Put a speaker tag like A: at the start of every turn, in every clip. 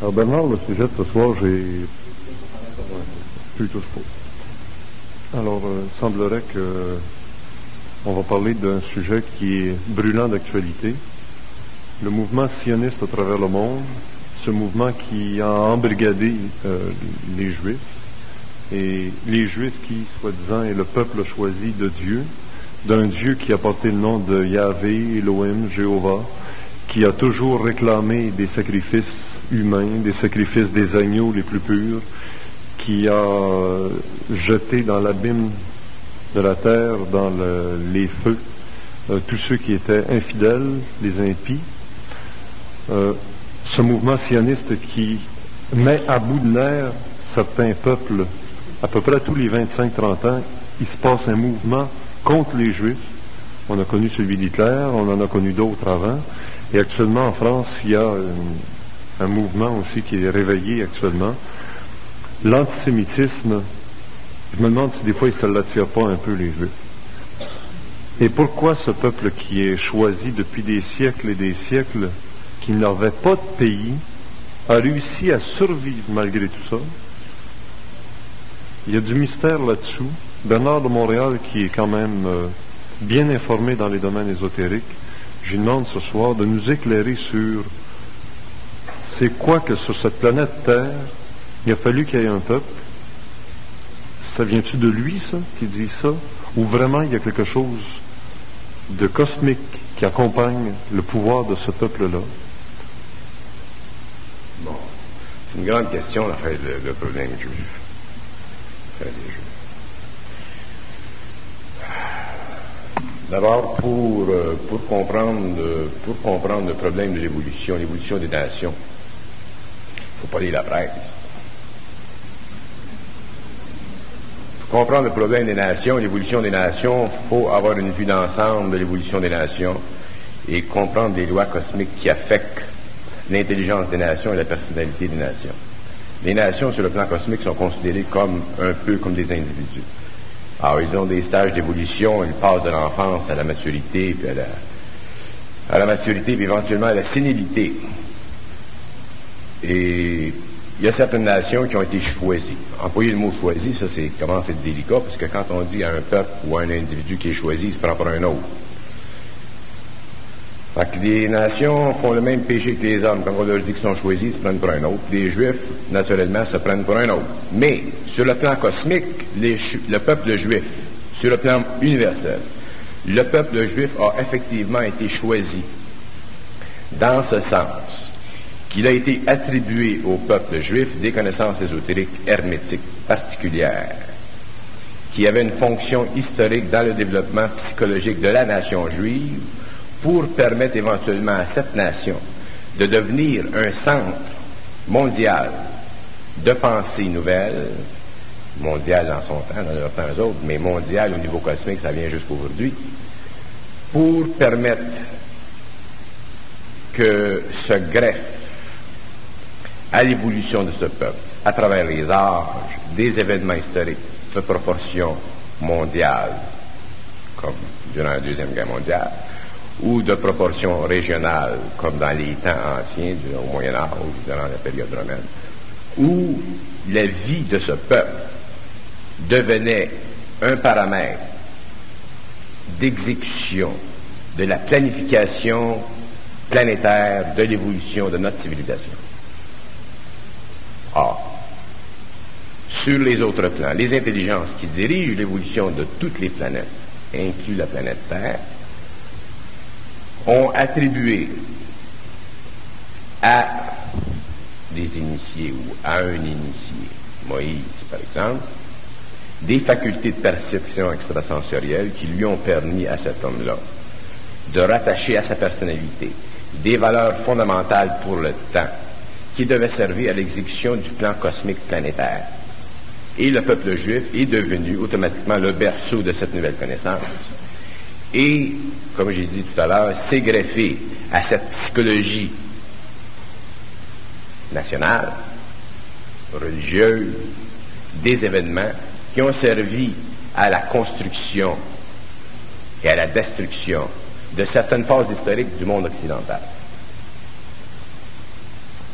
A: Alors Bernard, le sujet de ce soir, tu touches pas. Alors, il semblerait que on va parler d'un sujet qui est brûlant d'actualité. Le mouvement sioniste à travers le monde, ce mouvement qui a embrigadé les Juifs, et les Juifs qui, soi-disant, est le peuple choisi de Dieu, d'un Dieu qui a porté le nom de Yahvé, Elohim, Jéhovah, qui a toujours réclamé des sacrifices humains, des sacrifices des agneaux les plus purs, qui a jeté dans l'abîme de la terre, dans les feux, tous ceux qui étaient infidèles, les impies. Ce mouvement sioniste qui met à bout de nerfs certains peuples, à peu près tous les 25-30 ans, il se passe un mouvement contre les Juifs. On a connu celui d'Hitler, on en a connu d'autres avant, et actuellement en France, il y a un mouvement aussi qui est réveillé actuellement. L'antisémitisme, je me demande si des fois ça ne l'attire pas un peu les Juifs. Et pourquoi ce peuple qui est choisi depuis des siècles et des siècles, qui n'avait pas de pays, a réussi à survivre malgré tout ça? Il y a du mystère là-dessous. Bernard de Montréal, qui est quand même bien informé dans les domaines ésotériques, je lui demande ce soir de nous éclairer sur c'est quoi que sur cette planète Terre, il a fallu qu'il y ait un peuple. Ça vient-tu de lui, ça, qui dit ça? Ou vraiment il y a quelque chose de cosmique qui accompagne le pouvoir de ce peuple-là?
B: Bon, c'est une grande question, l'affaire le problème juif. L'affaire des Juifs. D'abord, pour comprendre le problème de l'évolution des nations, il ne faut pas lire la presse. Pour comprendre le problème des nations, l'évolution des nations, il faut avoir une vue d'ensemble de l'évolution des nations et comprendre les lois cosmiques qui affectent l'intelligence des nations et la personnalité des nations. Les nations, sur le plan cosmique, sont considérées un peu comme des individus. Alors, ils ont des stages d'évolution, ils passent de l'enfance à la maturité, puis à la maturité, puis éventuellement à la sénilité. Et il y a certaines nations qui ont été choisies. Employer le mot choisi, ça commence à être délicat, parce que quand on dit à un peuple ou à un individu qui est choisi, il se prend pour un autre. Fait que les nations font le même péché que les hommes. Quand on leur dit qu'ils sont choisis, ils se prennent pour un autre. Les Juifs, naturellement, se prennent pour un autre. Mais, sur le plan cosmique, le peuple juif, sur le plan universel, le peuple juif a effectivement été choisi dans ce sens qu'il a été attribué au peuple juif des connaissances ésotériques hermétiques particulières qui avaient une fonction historique dans le développement psychologique de la nation juive pour permettre éventuellement à cette nation de devenir un centre mondial de pensée nouvelle, mondial dans son temps, dans leur temps eux autres, mais mondial au niveau cosmique, ça vient jusqu'aujourd'hui, pour permettre que se greffe à l'évolution de ce peuple, à travers les âges, des événements historiques de proportion mondiale, comme durant la Deuxième Guerre mondiale, ou de proportion régionale, comme dans les temps anciens, au Moyen Âge, durant la période romaine, où la vie de ce peuple devenait un paramètre d'exécution de la planification planétaire de l'évolution de notre civilisation. Or, sur les autres plans, les intelligences qui dirigent l'évolution de toutes les planètes, inclus la planète Terre, ont attribué à des initiés ou à un initié, Moïse par exemple, des facultés de perception extrasensorielle qui lui ont permis à cet homme-là de rattacher à sa personnalité des valeurs fondamentales pour le temps qui devaient servir à l'exécution du plan cosmique planétaire. Et le peuple juif est devenu automatiquement le berceau de cette nouvelle connaissance. Et, comme j'ai dit tout à l'heure, s'est greffé à cette psychologie nationale, religieuse, des événements qui ont servi à la construction et à la destruction de certaines phases historiques du monde occidental. Alors,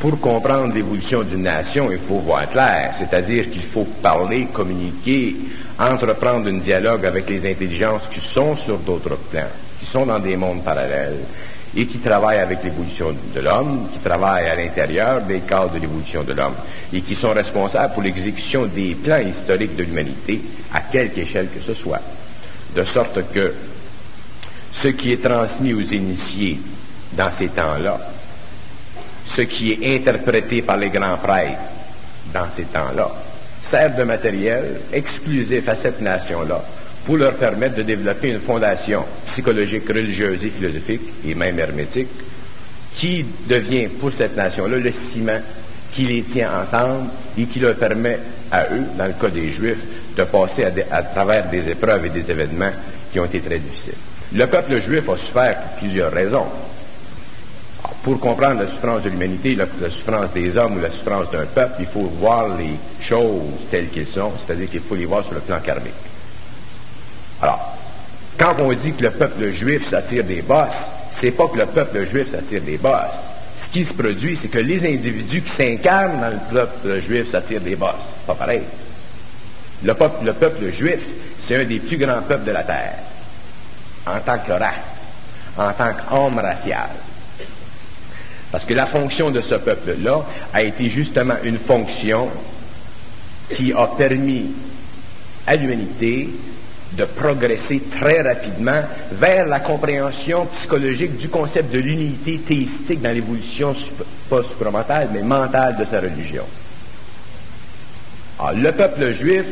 B: pour comprendre l'évolution d'une nation, il faut voir clair, c'est-à-dire qu'il faut parler, communiquer, entreprendre un dialogue avec les intelligences qui sont sur d'autres plans, qui sont dans des mondes parallèles et qui travaillent avec l'évolution de l'homme, qui travaillent à l'intérieur des cadres de l'évolution de l'homme et qui sont responsables pour l'exécution des plans historiques de l'humanité à quelque échelle que ce soit. De sorte que ce qui est transmis aux initiés dans ces temps-là, ce qui est interprété par les grands prêtres dans ces temps-là, sert de matériel exclusif à cette nation-là pour leur permettre de développer une fondation psychologique, religieuse et philosophique, et même hermétique, qui devient pour cette nation-là le ciment qui les tient ensemble et qui leur permet à eux, dans le cas des Juifs, de passer à travers des épreuves et des événements qui ont été très difficiles. Le peuple juif a souffert pour plusieurs raisons. Pour comprendre la souffrance de l'humanité, la souffrance des hommes ou la souffrance d'un peuple, il faut voir les choses telles qu'elles sont, c'est-à-dire qu'il faut les voir sur le plan karmique. Alors, quand on dit que le peuple juif s'attire des bosses, c'est pas que le peuple juif s'attire des bosses. Ce qui se produit, c'est que les individus qui s'incarnent dans le peuple juif s'attirent des bosses. Pas pareil. Le peuple juif, c'est un des plus grands peuples de la terre, en tant que race, en tant qu'homme racial. Parce que la fonction de ce peuple-là a été justement une fonction qui a permis à l'humanité de progresser très rapidement vers la compréhension psychologique du concept de l'unité théistique dans l'évolution pas supramentale, mais mentale de sa religion. Alors, le peuple juif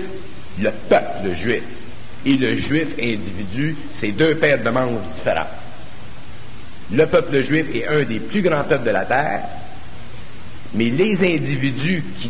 B: et le juif individu, c'est deux paires de manches différentes. Le peuple juif est un des plus grands peuples de la terre, mais les individus qui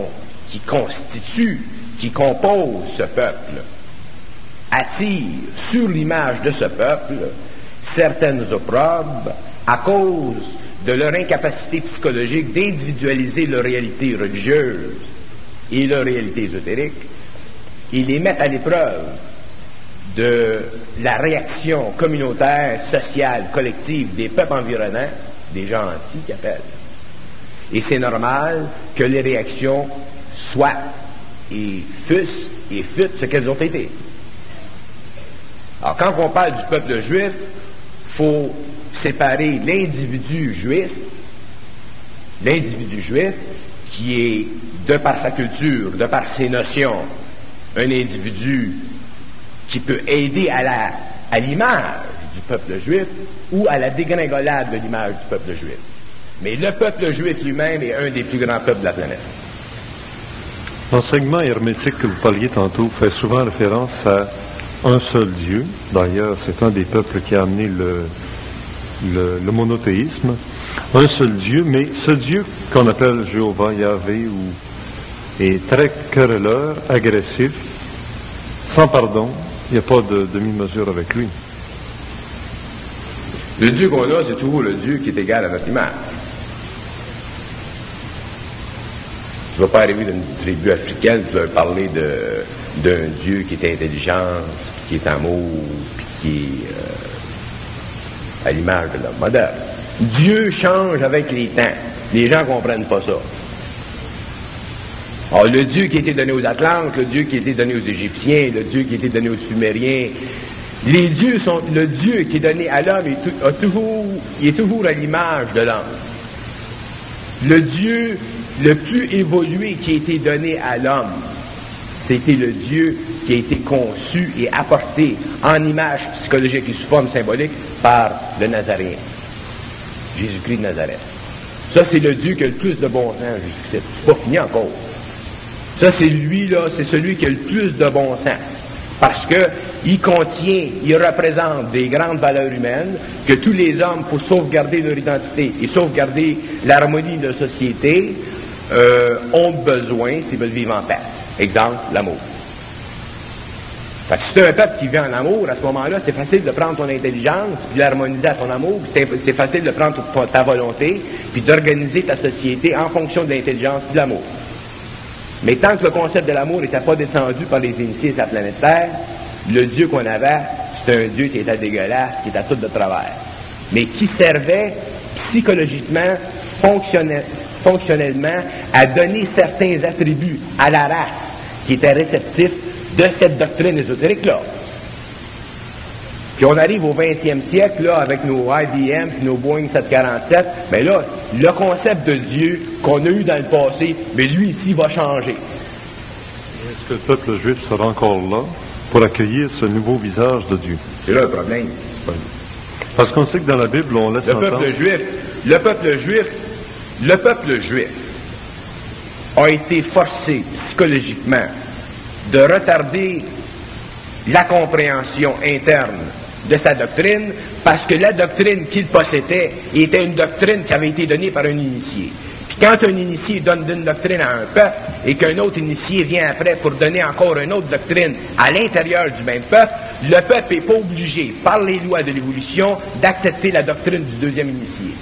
B: composent ce peuple, attirent sur l'image de ce peuple certaines opprobes à cause de leur incapacité psychologique d'individualiser leur réalité religieuse et leur réalité ésotérique, et les mettent à l'épreuve de la réaction communautaire, sociale, collective des peuples environnants, des gens entiers qui appellent. Et c'est normal que les réactions soient et fussent et futent ce qu'elles ont été. Alors, quand on parle du peuple juif, il faut séparer l'individu juif qui est, de par sa culture, de par ses notions, un individu qui peut aider à l'image du peuple juif ou à la dégringolade de l'image du peuple juif. Mais le peuple juif lui-même est un des plus grands peuples de la planète.
A: L'enseignement hermétique que vous parliez tantôt fait souvent référence à un seul Dieu. D'ailleurs, c'est un des peuples qui a amené le monothéisme. Un seul Dieu, mais ce Dieu qu'on appelle Jéhovah, Yahvé, est très querelleur, agressif, sans pardon. Il n'y a pas de demi-mesure avec lui.
B: Le Dieu qu'on a, c'est toujours le Dieu qui est égal à notre image. Tu ne vas pas arriver d'une tribu africaine, tu vas parler d'un Dieu qui est intelligence, qui est amour, qui est à l'image de l'homme moderne. Dieu change avec les temps. Les gens ne comprennent pas ça. Alors, le Dieu qui a été donné aux Atlantes, le Dieu qui a été donné aux Égyptiens, le Dieu qui a été donné aux Sumériens, les dieux sont, le Dieu qui est donné à l'homme il est toujours à l'image de l'homme. Le Dieu le plus évolué qui a été donné à l'homme, c'était le Dieu qui a été conçu et apporté en image psychologique et sous forme symbolique par le Nazaréen, Jésus-Christ de Nazareth. Ça, c'est le Dieu qui a le plus de bon sens, Jésus-Christ. C'est pas fini encore. Ça, c'est lui-là, c'est celui qui a le plus de bon sens. Parce que il représente des grandes valeurs humaines que tous les hommes, pour sauvegarder leur identité et sauvegarder l'harmonie de la société, ont besoin s'ils veulent vivre en paix. Exemple, l'amour. Fait que si c'est un peuple qui vit en amour, à ce moment-là, c'est facile de prendre ton intelligence, puis l'harmoniser à ton amour, c'est facile de prendre ta volonté, puis d'organiser ta société en fonction de l'intelligence et de l'amour. Mais tant que le concept de l'amour n'était pas descendu par les initiés de la planète Terre, le Dieu qu'on avait, c'était un Dieu qui était dégueulasse, qui était tout de travers, mais qui servait psychologiquement, fonctionnellement à donner certains attributs à la race qui était réceptif de cette doctrine ésotérique-là. Puis on arrive au 20e siècle, là, avec nos IBM et nos Boeing 747, mais là, le concept de Dieu qu'on a eu dans le passé, mais lui ici va changer.
A: Est-ce que le peuple juif sera encore là pour accueillir ce nouveau visage de Dieu?
B: C'est là le problème.
A: Parce qu'on sait que dans la Bible, on laisse entendre...
B: Le peuple juif a été forcé psychologiquement de retarder la compréhension interne de sa doctrine, parce que la doctrine qu'il possédait était une doctrine qui avait été donnée par un initié. Puis quand un initié donne une doctrine à un peuple, et qu'un autre initié vient après pour donner encore une autre doctrine à l'intérieur du même peuple, le peuple n'est pas obligé, par les lois de l'évolution, d'accepter la doctrine du deuxième initié.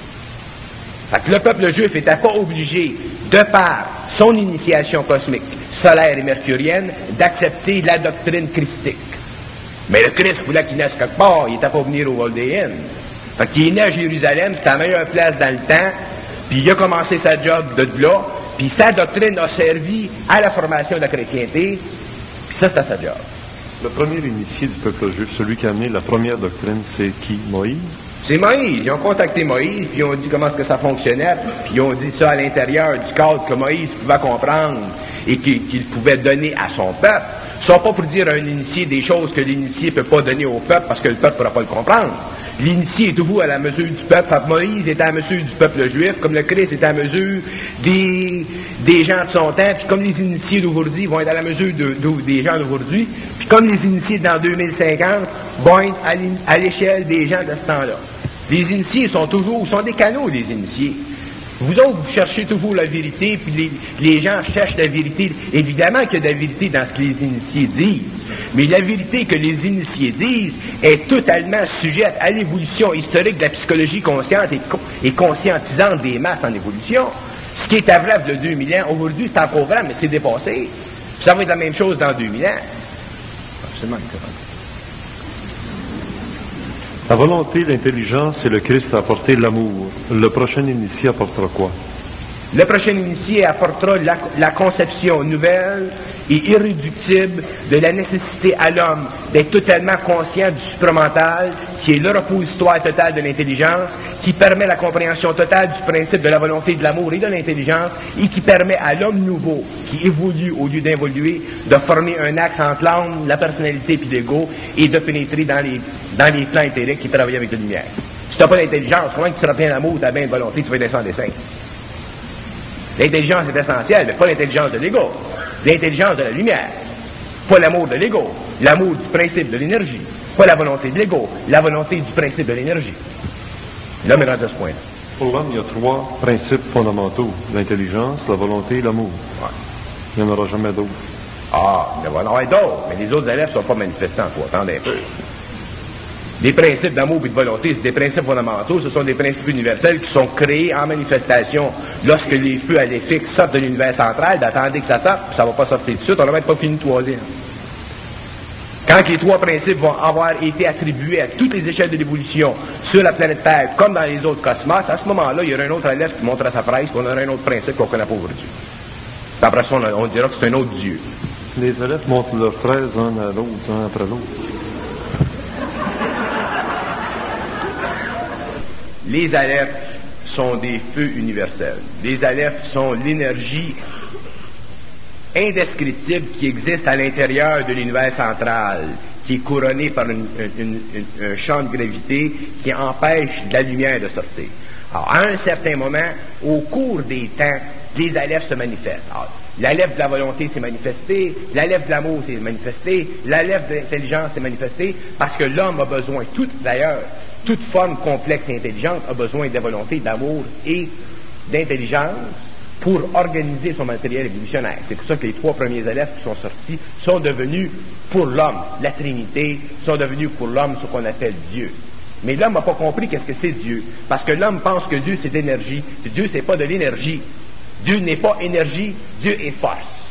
B: Fait que le peuple juif n'était pas obligé, de par son initiation cosmique, solaire et mercurienne, d'accepter la doctrine christique. Mais le Christ voulait qu'il naisse quelque part, il n'était pas venu au Valdéen. Fait qu'il est né à Jérusalem, c'était la meilleure place dans le temps, puis il a commencé sa job de là, puis sa doctrine a servi à la formation de la chrétienté, puis ça, c'était sa job.
A: Le premier initié du peuple juif, celui qui a amené la première doctrine, c'est qui? Moïse?
B: C'est Moïse. Ils ont contacté Moïse, puis ils ont dit comment est-ce que ça fonctionnait, puis ils ont dit ça à l'intérieur du cadre que Moïse pouvait comprendre et qu'il pouvait donner à son peuple. Ce n'est pas pour dire à un initié des choses que l'initié ne peut pas donner au peuple parce que le peuple ne pourra pas le comprendre. L'initié est toujours à la mesure du peuple. Moïse était à la mesure du peuple juif, comme le Christ est à la mesure des gens de son temps, puis comme les initiés d'aujourd'hui vont être à la mesure des gens d'aujourd'hui, puis comme les initiés dans 2050 vont être à l'échelle des gens de ce temps-là. Les initiés sont des canaux, les initiés. Vous autres, vous cherchez toujours la vérité, puis les gens cherchent la vérité. Évidemment qu'il y a de la vérité dans ce que les initiés disent, mais la vérité que les initiés disent est totalement sujette à l'évolution historique de la psychologie consciente et conscientisante des masses en évolution. Ce qui était vrai il y a 2000 ans, aujourd'hui c'est encore vrai, mais c'est dépassé. Ça va être la même chose dans 2000 ans. Absolument incroyable.
A: La volonté, l'intelligence et le Christ a apporté l'amour. Le prochain initié apportera quoi?
B: Le prochain initié apportera la conception nouvelle et irréductible de la nécessité à l'homme d'être totalement conscient du supramental, qui est le repositoire total de l'intelligence, qui permet la compréhension totale du principe de la volonté, de l'amour et de l'intelligence, et qui permet à l'homme nouveau, qui évolue au lieu d'involuer, de former un axe entre l'âme, la personnalité et l'ego, et de pénétrer dans les plans éthériques qui travaillent avec la lumière. Si tu n'as pas d'intelligence, comment tu seras plein d'amour, tu as bien de volonté, tu vas descendre des saints. L'intelligence est essentielle, mais pas l'intelligence de l'ego. L'intelligence de la lumière. Pas l'amour de l'ego. L'amour du principe de l'énergie. Pas la volonté de l'ego. La volonté du principe de l'énergie. L'homme est rendu à ce point-là.
A: Pour l'homme, il y a 3 principes fondamentaux. L'intelligence, la volonté et l'amour.
B: Ouais.
A: Il n'y en aura jamais d'autres.
B: Ah, il va y en avoir d'autres, mais les autres élèves ne sont pas manifestants en toi. Attendez un peu. Les principes d'amour et de volonté, c'est des principes fondamentaux, ce sont des principes universels qui sont créés en manifestation lorsque les feux à l'effet sortent de l'univers central, d'attendre que ça sorte, puis ça ne va pas sortir tout de suite, on n'a même pas fini de troisième. Quand les 3 principes vont avoir été attribués à toutes les échelles de l'évolution sur la planète Terre, comme dans les autres cosmos, à ce moment-là, il y aura un autre élève qui montrera sa presse, puis on aura un autre principe qu'on ne connaît pas aujourd'hui. Après ça, on dira que c'est un autre Dieu.
A: Les élèves montrent leurs fraises un à l'autre, un après l'autre.
B: Les alephes sont des feux universels. Les alephes sont l'énergie indescriptible qui existe à l'intérieur de l'univers central, qui est couronné par un champ de gravité qui empêche la lumière de sortir. Alors, à un certain moment, au cours des temps, les alephes se manifestent. Alors, l'alephe de la volonté s'est manifesté, l'alephe de l'amour s'est manifesté, l'alephe de l'intelligence s'est manifesté, parce que l'homme a besoin, toute forme complexe et intelligente a besoin de volonté, d'amour et d'intelligence pour organiser son matériel évolutionnaire. C'est pour ça que les 3 premiers élèves qui sont sortis sont devenus pour l'homme, la Trinité, sont devenus pour l'homme ce qu'on appelle Dieu. Mais l'homme n'a pas compris qu'est-ce que c'est Dieu, parce que l'homme pense que Dieu c'est d'énergie. Dieu c'est pas de l'énergie. Dieu n'est pas énergie, Dieu est force.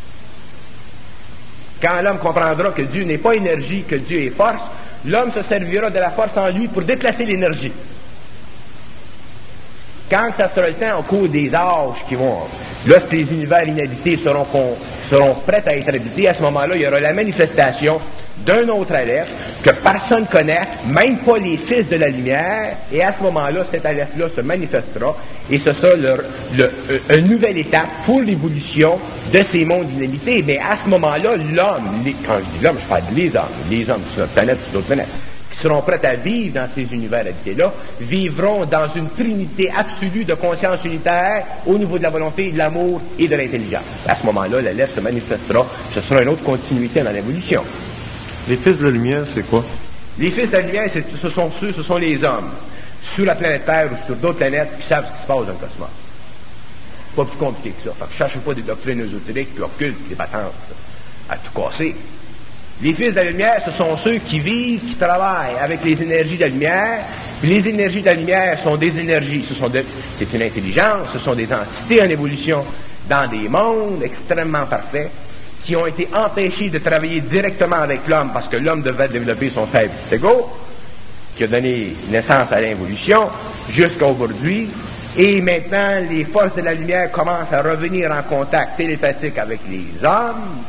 B: Quand l'homme comprendra que Dieu n'est pas énergie, que Dieu est force, l'homme se servira de la force en lui pour déplacer l'énergie. Quand ça sera le temps, au cours des âges qui vont, lorsque les univers inhabités seront prêts à être habités, à ce moment-là, il y aura la manifestation d'un autre Aleph que personne ne connaît, même pas les fils de la lumière, et à ce moment-là, cet Aleph-là se manifestera, et ce sera une nouvelle étape pour l'évolution de ces mondes inhabités. Mais à ce moment-là, l'homme, quand je dis l'homme, je parle des hommes sur notre planète, sur d'autres planètes, qui seront prêts à vivre dans ces univers habités-là, vivront dans une trinité absolue de conscience unitaire au niveau de la volonté, de l'amour et de l'intelligence. À ce moment-là, l'Aleph se manifestera, ce sera une autre continuité dans l'évolution.
A: Les fils de la lumière, c'est quoi?
B: Les fils de la lumière, ce sont les hommes, sur la planète Terre ou sur d'autres planètes, qui savent ce qui se passe dans le cosmos. Pas plus compliqué que ça. Fait que je cherche pas des doctrines ésotériques, puis occultes, des patentes, à tout casser. Les fils de la lumière, ce sont ceux qui vivent, qui travaillent avec les énergies de la lumière. Puis les énergies de la lumière sont des énergies, c'est une intelligence, ce sont des entités en évolution dans des mondes extrêmement parfaits, qui ont été empêchés de travailler directement avec l'homme parce que l'homme devait développer son faible ego, qui a donné naissance à l'évolution jusqu'à aujourd'hui. Et maintenant, les forces de la lumière commencent à revenir en contact télépathique avec les hommes,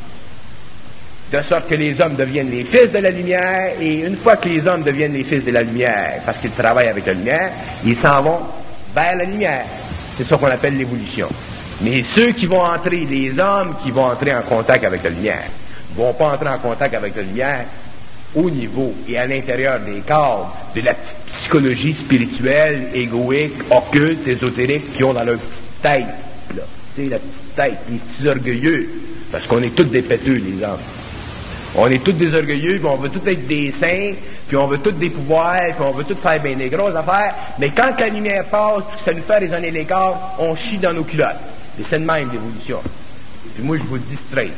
B: de sorte que les hommes deviennent les fils de la lumière, et une fois que les hommes deviennent les fils de la lumière, parce qu'ils travaillent avec la lumière, ils s'en vont vers la lumière. C'est ça qu'on appelle l'évolution. Mais ceux qui vont entrer, les hommes qui vont entrer en contact avec la lumière, ne vont pas entrer en contact avec la lumière au niveau et à l'intérieur des cadres de la psychologie spirituelle, égoïque, occulte, ésotérique qu'ils ont dans leur petite tête. Là. Tu sais, la petite tête, les petits orgueilleux, parce qu'on est tous des péteux, les hommes. On est tous des orgueilleux, puis on veut tous être des saints, puis on veut tous des pouvoirs, puis on veut tous faire bien des grosses affaires, mais quand la lumière passe, puis que ça nous fait résonner les corps, on chie dans nos culottes. Et c'est de même l'évolution. Puis moi, je vous le dis straight.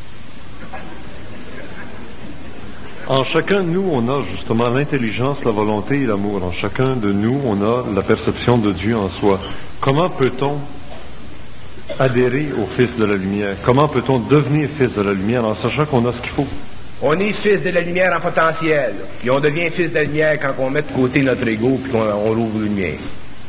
A: En chacun de nous, on a justement l'intelligence, la volonté et l'amour. En chacun de nous, on a la perception de Dieu en soi. Comment peut-on adhérer au Fils de la lumière? Comment peut-on devenir Fils de la lumière en sachant qu'on a ce qu'il faut?
B: On est Fils de la lumière en potentiel. Puis on devient Fils de la lumière quand on met de côté notre ego puis qu'on rouvre la lumière.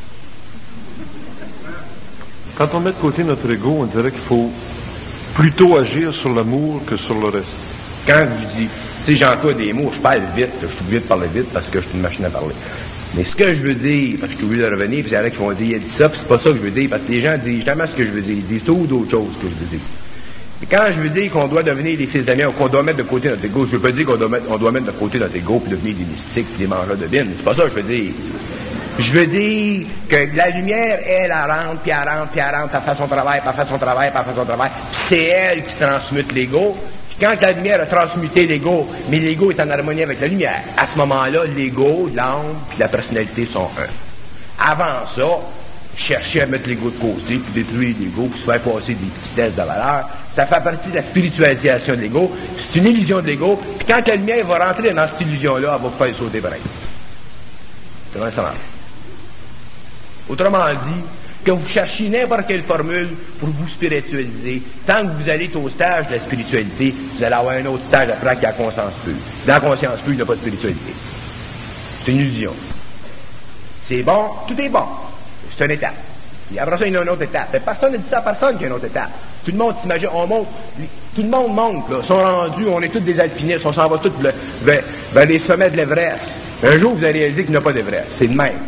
A: Quand on met de côté notre ego, on dirait qu'il faut plutôt agir sur l'amour que sur le reste.
B: Quand je dis, tu sais, j'emploie des mots, je parle vite, je suis obligé de parler vite parce que je suis une machine à parler. Mais ce que je veux dire, parce que je suis obligé de revenir, puis il y en a qui vont dire, il a dit ça, puis c'est pas ça que je veux dire, parce que les gens disent jamais ce que je veux dire, ils disent tout ou d'autres choses que je veux dire. Et quand je veux dire qu'on doit devenir des fils d'amis, ou qu'on doit mettre de côté notre ego, je veux pas dire qu'on doit mettre de côté notre ego puis devenir des mystiques puis des mangeurs de bine, c'est pas ça que je veux dire. Je veux dire que la lumière, elle rentre, puis elle rentre, puis elle rentre, elle fait son travail, puis elle fait son travail, puis elle fait son travail, puis c'est elle qui transmute l'ego. Puis quand la lumière a transmuté l'ego, mais l'ego est en harmonie avec la lumière, à ce moment-là, l'ego, l'âme, puis la personnalité sont un. Avant ça, chercher à mettre l'ego de côté, puis détruire l'ego, puis se faire passer des petitesses de valeur, ça fait partie de la spiritualisation de l'ego, c'est une illusion de l'ego, puis quand la lumière va rentrer dans cette illusion-là, elle va vous faire sauter pareil. C'est vrai, ça marche. Autrement dit, que vous cherchiez n'importe quelle formule pour vous spiritualiser, tant que vous allez au stage de la spiritualité, vous allez avoir un autre stage après qui est la conscience pure. Dans la conscience pure, il n'y a pas de spiritualité. C'est une illusion. C'est bon, tout est bon. C'est une étape. Et après ça, il y a une autre étape. Mais personne ne dit ça à personne qu'il y a une autre étape. Tout le monde s'imagine, on monte, tout le monde monte, là. Ils sont rendus, on est tous des alpinistes, on s'en va tous vers les sommets de l'Everest. Un jour, vous allez réaliser qu'il n'y a pas d'Everest. C'est de même.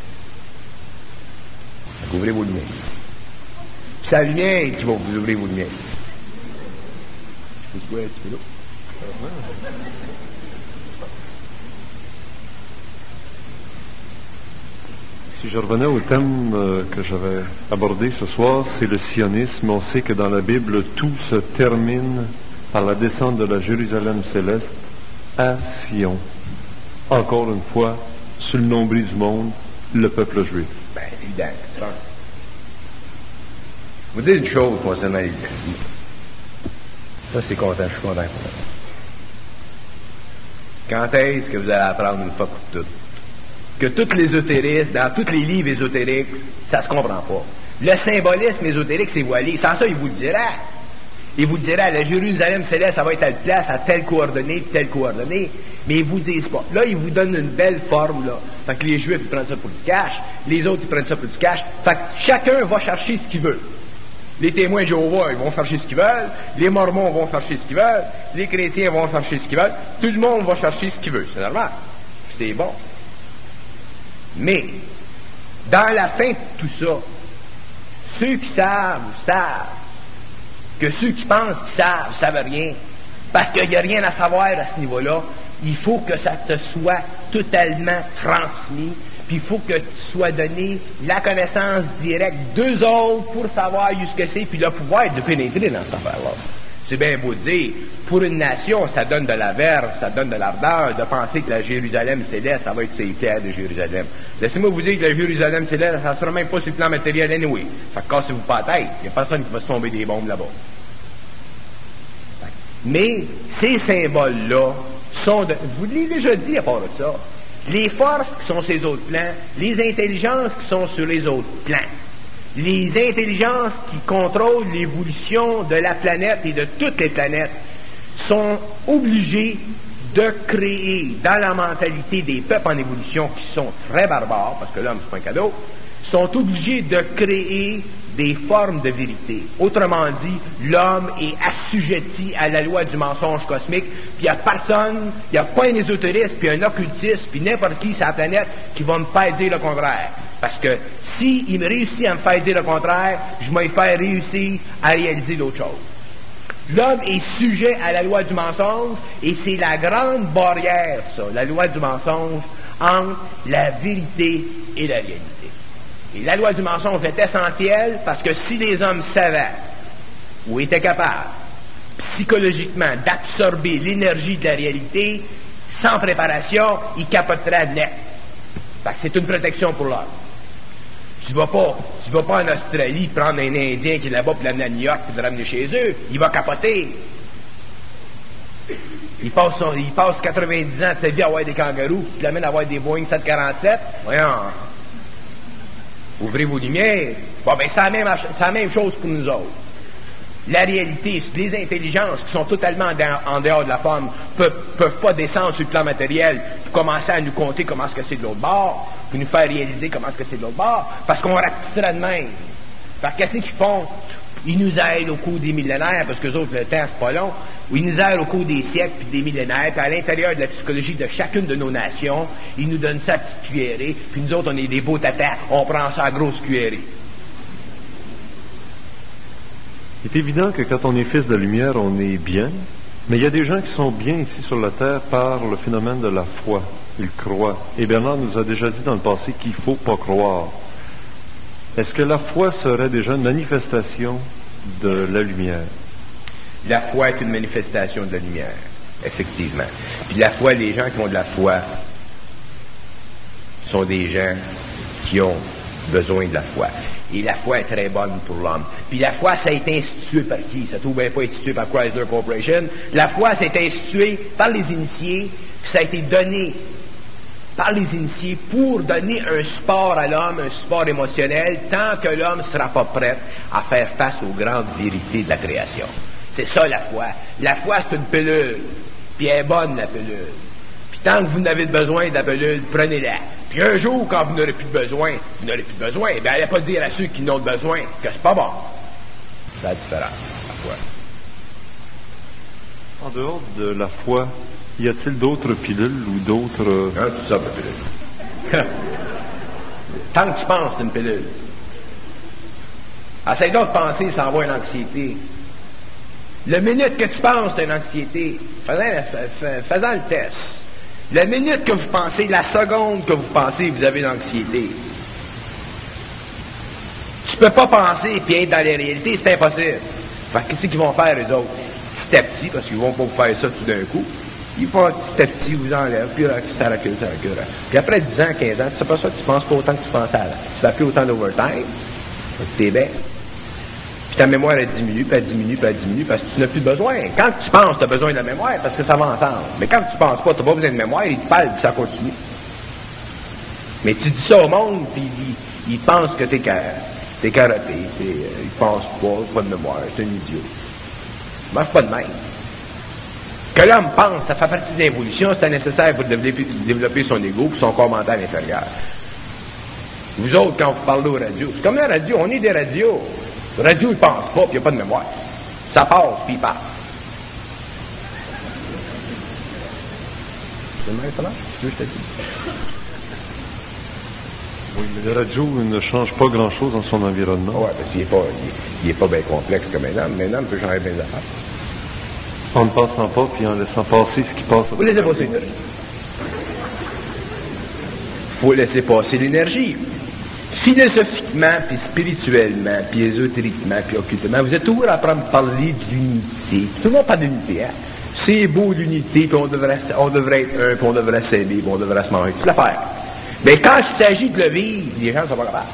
B: Ouvrez vos lumières. Puis c'est la lumière qui va vous ouvrir vos lumières. Je peux un petit peu là.
A: Si je revenais au thème que j'avais abordé ce soir, c'est le sionisme. On sait que dans la Bible, tout se termine par la descente de la Jérusalem céleste à Sion. Encore une fois, sur le nombril du monde, le peuple juif.
B: Ben, évident, c'est ça. Je vous dis une chose concernant les États-Unis. Ça, c'est content, je suis content. Quand est-ce que vous allez apprendre une fois pour toutes que tous les ésotéristes, dans tous les livres ésotériques, ça se comprend pas. Le symbolisme ésotérique, c'est voilé. Sans ça, il vous le dira. Ils vous diraient, le Jérusalem céleste, ça va être à telle place, à telle coordonnée, mais ils vous disent pas. Là, ils vous donnent une belle forme, là. Fait que les Juifs, ils prennent ça pour du cash, les autres, ils prennent ça pour du cash. Fait que chacun va chercher ce qu'il veut. Les témoins de Jéhovah, ils vont chercher ce qu'ils veulent, les Mormons vont chercher ce qu'ils veulent, les chrétiens vont chercher ce qu'ils veulent, tout le monde va chercher ce qu'il veut, c'est normal. C'est bon. Mais, dans la fin de tout ça, ceux qui savent que ceux qui pensent qu'ils savent rien, parce qu'il n'y a rien à savoir à ce niveau-là. Il faut que ça te soit totalement transmis, puis il faut que tu sois donné la connaissance directe d'eux autres pour savoir ce que c'est, puis le pouvoir de pénétrer dans cette affaire-là. C'est bien beau de dire, pour une nation, ça donne de la verve, ça donne de l'ardeur de penser que la Jérusalem céleste, ça va être ces terres de Jérusalem. Laissez-moi vous dire que la Jérusalem céleste, ça ne sera même pas sur le plan matériel anyway. Ça cassez-vous pas la tête. Il n'y a personne qui va se tomber des bombes là-bas. Mais ces symboles-là sont de... Vous l'avez déjà dit à part de ça. Les forces qui sont sur les autres plans, les intelligences qui sont sur les autres plans, les intelligences qui contrôlent l'évolution de la planète et de toutes les planètes sont obligées de créer dans la mentalité des peuples en évolution qui sont très barbares, parce que l'homme c'est pas un cadeau, sont obligés de créer des formes de vérité. Autrement dit, l'homme est assujetti à la loi du mensonge cosmique, puis il n'y a personne, il n'y a pas un ésotériste, puis un occultiste, puis n'importe qui sur la planète qui va me faire dire le contraire. Parce que s'il me réussit à me faire dire le contraire, je vais faire réussir à réaliser d'autres choses. L'homme est sujet à la loi du mensonge, et c'est la grande barrière, ça, la loi du mensonge, entre la vérité et la réalité. Et la loi du mensonge est essentielle parce que si les hommes savaient ou étaient capables psychologiquement d'absorber l'énergie de la réalité sans préparation, ils capoteraient net. Fait que c'est une protection pour l'homme. Tu vas pas en Australie prendre un Indien qui est là-bas pour l'amener à New York et le ramener chez eux. Il va capoter. Il passe 90 ans de sa vie à avoir des kangourous, puis l'amène à avoir des Boeing 747. Voyons. Ouvrez vos lumières. Bon, ben, c'est la même chose pour nous autres. La réalité, les intelligences qui sont totalement en dehors de la forme peuvent pas descendre sur le plan matériel pour commencer à nous compter comment est-ce que c'est de l'autre bord, pour nous faire réaliser comment est-ce que c'est de l'autre bord, parce qu'on rapetisserait de même. Parce qu'est-ce qu'ils font? Ils nous aident au cours des millénaires, parce que les autres, le temps, c'est pas long, ou ils nous aident au cours des siècles puis des millénaires, puis à l'intérieur de la psychologie de chacune de nos nations, ils nous donnent ça à petite cuillerée, puis nous autres, on est des beaux tatas, on prend ça à grosse cuillerée.
A: Il est évident que quand on est fils de lumière, on est bien, mais il y a des gens qui sont bien ici sur la terre par le phénomène de la foi. Ils croient. Et Bernard nous a déjà dit dans le passé qu'il ne faut pas croire. Est-ce que la foi serait déjà une manifestation de la lumière?
B: La foi est une manifestation de la lumière, effectivement. Puis la foi, les gens qui ont de la foi sont des gens qui ont besoin de la foi. Et la foi est très bonne pour l'homme. Puis la foi, ça a été institué par qui? Ça ne trouve bien pas institué par Chrysler Corporation. La foi, ça a été institué par les initiés, puis ça a été donné par les initiés pour donner un support à l'homme, un support émotionnel, tant que l'homme ne sera pas prêt à faire face aux grandes vérités de la création. C'est ça la foi. La foi, c'est une pilule, puis elle est bonne, la pilule. Puis tant que vous n'avez besoin de la pilule, prenez-la. Puis un jour, quand vous n'aurez plus de besoin, bien, allez pas dire à ceux qui n'ont besoin que c'est pas bon. C'est la différence, la foi.
A: En dehors de la foi, y a-t-il d'autres pilules ou d'autres...
B: Toutes sortes de pilules. Tant que tu penses, c'est une pilule. Essaye donc de penser, ça envoie une anxiété. La minute que tu penses, c'est une anxiété. Faisant le test. La minute que vous pensez, la seconde que vous pensez, vous avez l'anxiété. Tu peux pas penser et être dans la réalité, c'est impossible. Fait que qu'est-ce qu'ils vont faire, eux autres? Petit à petit, parce qu'ils vont pas vous faire ça tout d'un coup. Ils vont petit à petit vous enlèvent, puis ça recule. Puis après 10 ans, 15 ans, c'est pas ça que tu penses pas autant que tu pensais avant. Tu fais plus autant d'overtime, t'es bête. Puis ta mémoire, elle diminue, parce que tu n'as plus besoin. Quand tu penses, tu as besoin de la mémoire, parce que ça va entendre. Mais quand tu penses pas, tu n'as pas besoin de mémoire, il te parle, puis ça continue. Mais tu dis ça au monde, puis ils pensent que t'es carotté, ils pensent pas de mémoire, c'est un idiot. Ça marche pas de même. Que l'homme pense, ça fait partie de l'évolution, c'est nécessaire pour développer son ego et son corps mental intérieur. Vous autres, quand vous parlez aux radios, c'est comme la radio, on est des radios. Le radio, il pense pas, puis il n'y a pas de mémoire. Ça passe, puis il passe. C'est le même, ça marche? Tu veux que je te dise?
A: Oui, mais la radio ne change pas grand-chose dans son environnement.
B: Oui, parce qu'il n'est pas bien complexe comme un homme, mais un homme peut changer bien d'affaires.
A: En ne passant pas, puis en laissant passer ce qui passe.
B: Vous laissez passer l'énergie. Il faut laisser passer l'énergie. Philosophiquement, puis spirituellement, puis ésotériquement, puis occultement, vous êtes toujours en train de parler de l'unité. Tout le monde parle d'unité, hein? C'est beau l'unité, puis on devrait être un, puis on devrait s'aimer, puis on devrait se manger. Toute l'affaire. Mais quand il s'agit de le vivre, les gens ne sont pas capables.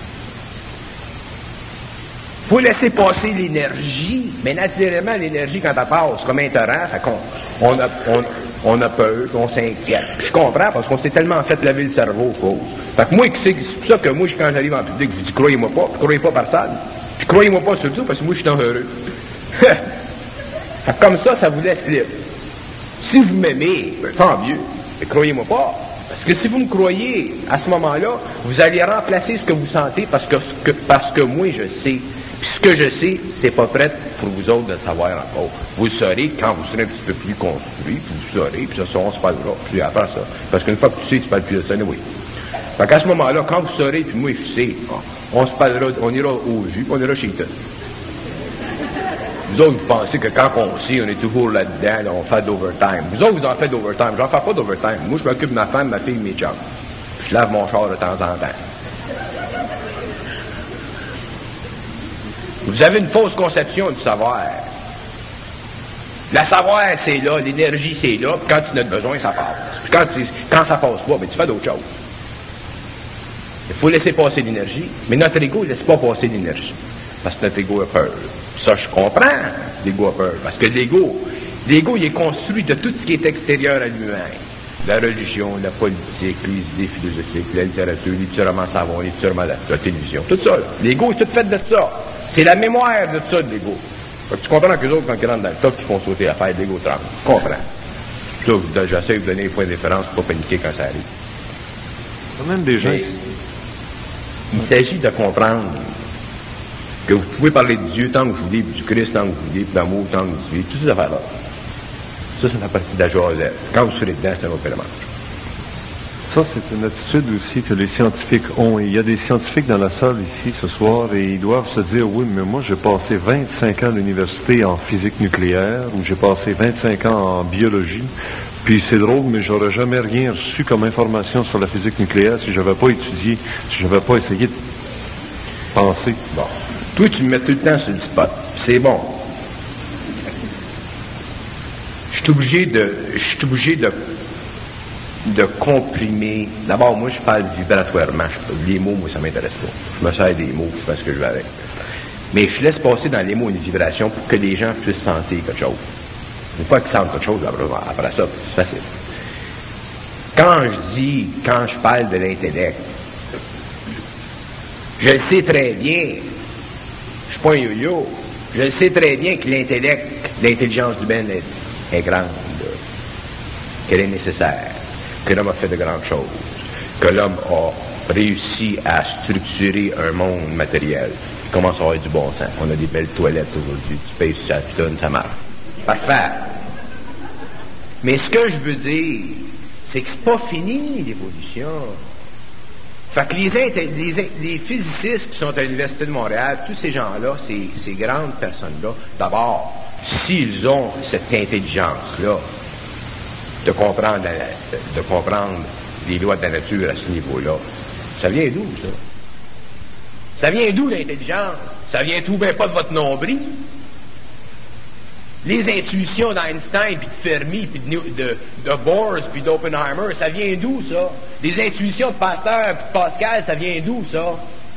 B: Il faut laisser passer l'énergie, mais naturellement, l'énergie, quand elle passe comme un torrent, on a peur, on s'inquiète. Puis je comprends, parce qu'on s'est tellement fait laver le cerveau, cause. Fait que moi, c'est pour ça que moi, quand j'arrive en public, je dis, croyez-moi pas, puis croyez pas personne. Puis croyez-moi pas surtout, parce que moi, je suis heureux. Fait que comme ça vous laisse libre. Si vous m'aimez, ben, tant mieux, mais croyez-moi pas. Parce que si vous me croyez, à ce moment-là, vous allez remplacer ce que vous sentez parce que moi, je sais. Puis ce que je sais, c'est pas prêt pour vous autres de le savoir encore. Vous le saurez quand vous serez un petit peu plus construit, puis vous saurez, puis ça, on se parlera plus après ça. Parce qu'une fois que tu sais, tu parles plus de ça, oui. Fait qu'à ce moment-là, quand vous saurez, puis moi, je sais, on se parlera, on ira au jus, puis on ira chez toi. Vous autres, vous pensez que quand on sait, on est toujours là-dedans, là, on fait d'overtime. Vous autres, vous en faites d'overtime. J'en fais pas d'overtime. Moi, je m'occupe de ma femme, ma fille, mes chums. Puis je lave mon char de temps en temps. Vous avez une fausse conception du savoir. Le savoir, c'est là, l'énergie, c'est là, puis quand tu en as besoin, ça passe. Puis quand ça passe pas, ben, tu fais d'autres choses. Il faut laisser passer l'énergie, mais notre ego ne laisse pas passer l'énergie. Parce que notre ego a peur. Ça, je comprends, l'ego a peur. Parce que l'ego, il est construit de tout ce qui est extérieur à lui-même. La religion, la politique, les idées philosophiques, la littérature, les petits romans savants, les petits romans de la télévision, tout ça. L'ego est tout fait de ça. C'est la mémoire de ça, de l'ego. Tu comprends que les autres, quand ils rentrent dans le top, ils font sauter l'affaire de l'ego tremble. Tu comprends. Ça, j'essaie de vous donner les points de référence pour ne pas paniquer quand ça arrive.
A: Quand même des gens.
B: Mais, il s'agit de comprendre que vous pouvez parler de Dieu tant que vous voulez, puis du Christ tant que vous voulez, puis d'amour tant que vous voulez, toutes ces affaires-là. Ça fait partie de la joie. Quand vous serez dedans, c'est un autre élément.
A: Ça, c'est une attitude aussi que les scientifiques ont. Et il y a des scientifiques dans la salle ici ce soir et ils doivent se dire, oui, mais moi, j'ai passé 25 ans à l'université en physique nucléaire, ou j'ai passé 25 ans en biologie, puis c'est drôle, mais j'aurais jamais rien reçu comme information sur la physique nucléaire si j'avais pas étudié, si j'avais pas essayé de penser.
B: Bon. Toi, tu me mets tout le temps sur le spot. C'est bon. Je suis obligé de comprimer. D'abord, moi, je parle vibratoirement. Les mots, moi, ça m'intéresse pas. Je me sers des mots, je fais ce que je veux avec. Mais je laisse passer dans les mots une vibration pour que les gens puissent sentir quelque chose. Une fois qu'ils sentent quelque chose, après ça, c'est facile. Quand je parle de l'intellect, je le sais très bien. Je suis pas un yo-yo. Je le sais très bien que l'intellect, l'intelligence humaine est grande, qu'elle est nécessaire, que l'homme a fait de grandes choses, que l'homme a réussi à structurer un monde matériel. Il commence à avoir du bon sens. On a des belles toilettes aujourd'hui, du space, ça donne, ça marche. Parfait. Mais ce que je veux dire, c'est que c'est pas fini l'évolution. Fait que les physicists qui sont à l'Université de Montréal, tous ces gens-là, ces grandes personnes-là, d'abord, s'ils ont cette intelligence-là de comprendre les lois de la nature à ce niveau-là, ça vient d'où, ça? Ça vient d'où, l'intelligence? Ça vient tout bien pas de votre nombril? Les intuitions d'Einstein, puis de Fermi, puis de Bohr, puis d'Oppenheimer, ça vient d'où, ça? Les intuitions de Pasteur, puis de Pascal, ça vient d'où, ça?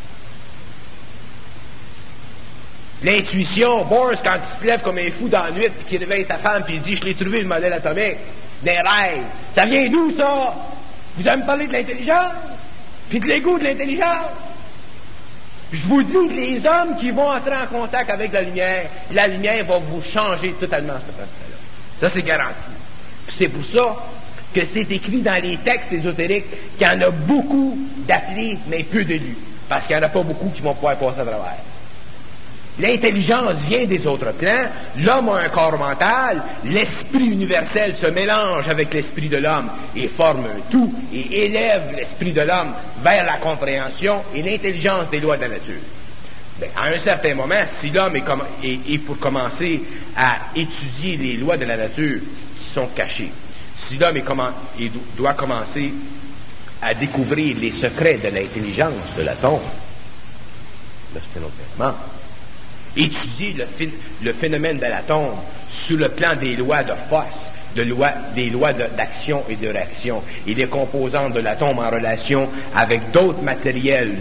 B: L'intuition, Bohr, quand il se lève comme un fou dans la nuit, puis qu'il réveille sa femme, puis il dit « Je l'ai trouvé, le modèle atomique, des rêves. » Ça vient d'où, ça? Vous allez me parler de l'intelligence? Puis de l'ego de l'intelligence? Je vous dis que les hommes qui vont entrer en contact avec la lumière va vous changer totalement ce principe-là. Ça, c'est garanti. Puis c'est pour ça que c'est écrit dans les textes ésotériques qu'il y en a beaucoup d'appelés, mais peu de lus. Parce qu'il n'y en a pas beaucoup qui vont pouvoir passer à travers. L'intelligence vient des autres plans, l'homme a un corps mental, l'esprit universel se mélange avec l'esprit de l'homme et forme un tout et élève l'esprit de l'homme vers la compréhension et l'intelligence des lois de la nature. Bien, à un certain moment, si l'homme est pour commencer à étudier les lois de la nature qui sont cachées, si l'homme doit commencer à découvrir les secrets de l'intelligence de l'atome, là c'est un autre élément. Étudier le phénomène de l'atome sur le plan des lois de force, des lois d'action et de réaction, et des composantes de l'atome en relation avec d'autres matériels.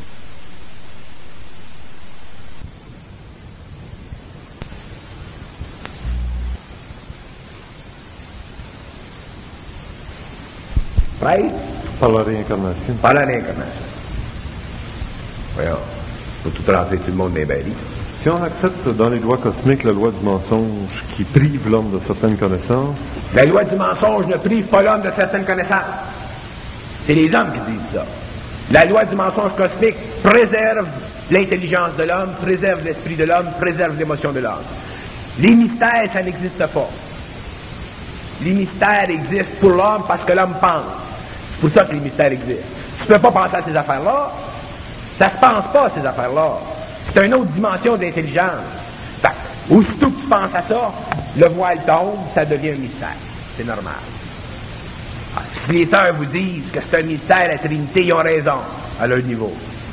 B: Right?
A: Par la réincarnation.
B: Par la réincarnation. Voyons, il faut tout rentrer tout le monde dans les barils.
A: Si on accepte dans les lois cosmiques la loi du mensonge qui prive l'homme de certaines connaissances...
B: La loi du mensonge ne prive pas l'homme de certaines connaissances. C'est les hommes qui disent ça. La loi du mensonge cosmique préserve l'intelligence de l'homme, préserve l'esprit de l'homme, préserve l'émotion de l'homme. Les mystères, ça n'existe pas. Les mystères existent pour l'homme parce que l'homme pense. C'est pour ça que les mystères existent. Tu ne peux pas penser à ces affaires-là. Ça ne se pense pas, ces affaires-là. C'est une autre dimension d'intelligence. Aussitôt que tu penses à ça, le voile tombe, ça devient un mystère. C'est normal. Alors, si les sœurs vous disent que c'est un mystère, la Trinité, ils ont raison, à leur niveau.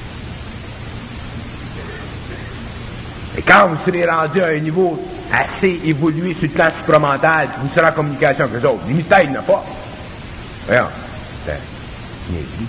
B: Et quand vous serez rendu à un niveau assez évolué sur le plan supramental, vous serez en communication avec les autres. Les mystères, il n'y en a pas. Voyons, c'est niaiserie.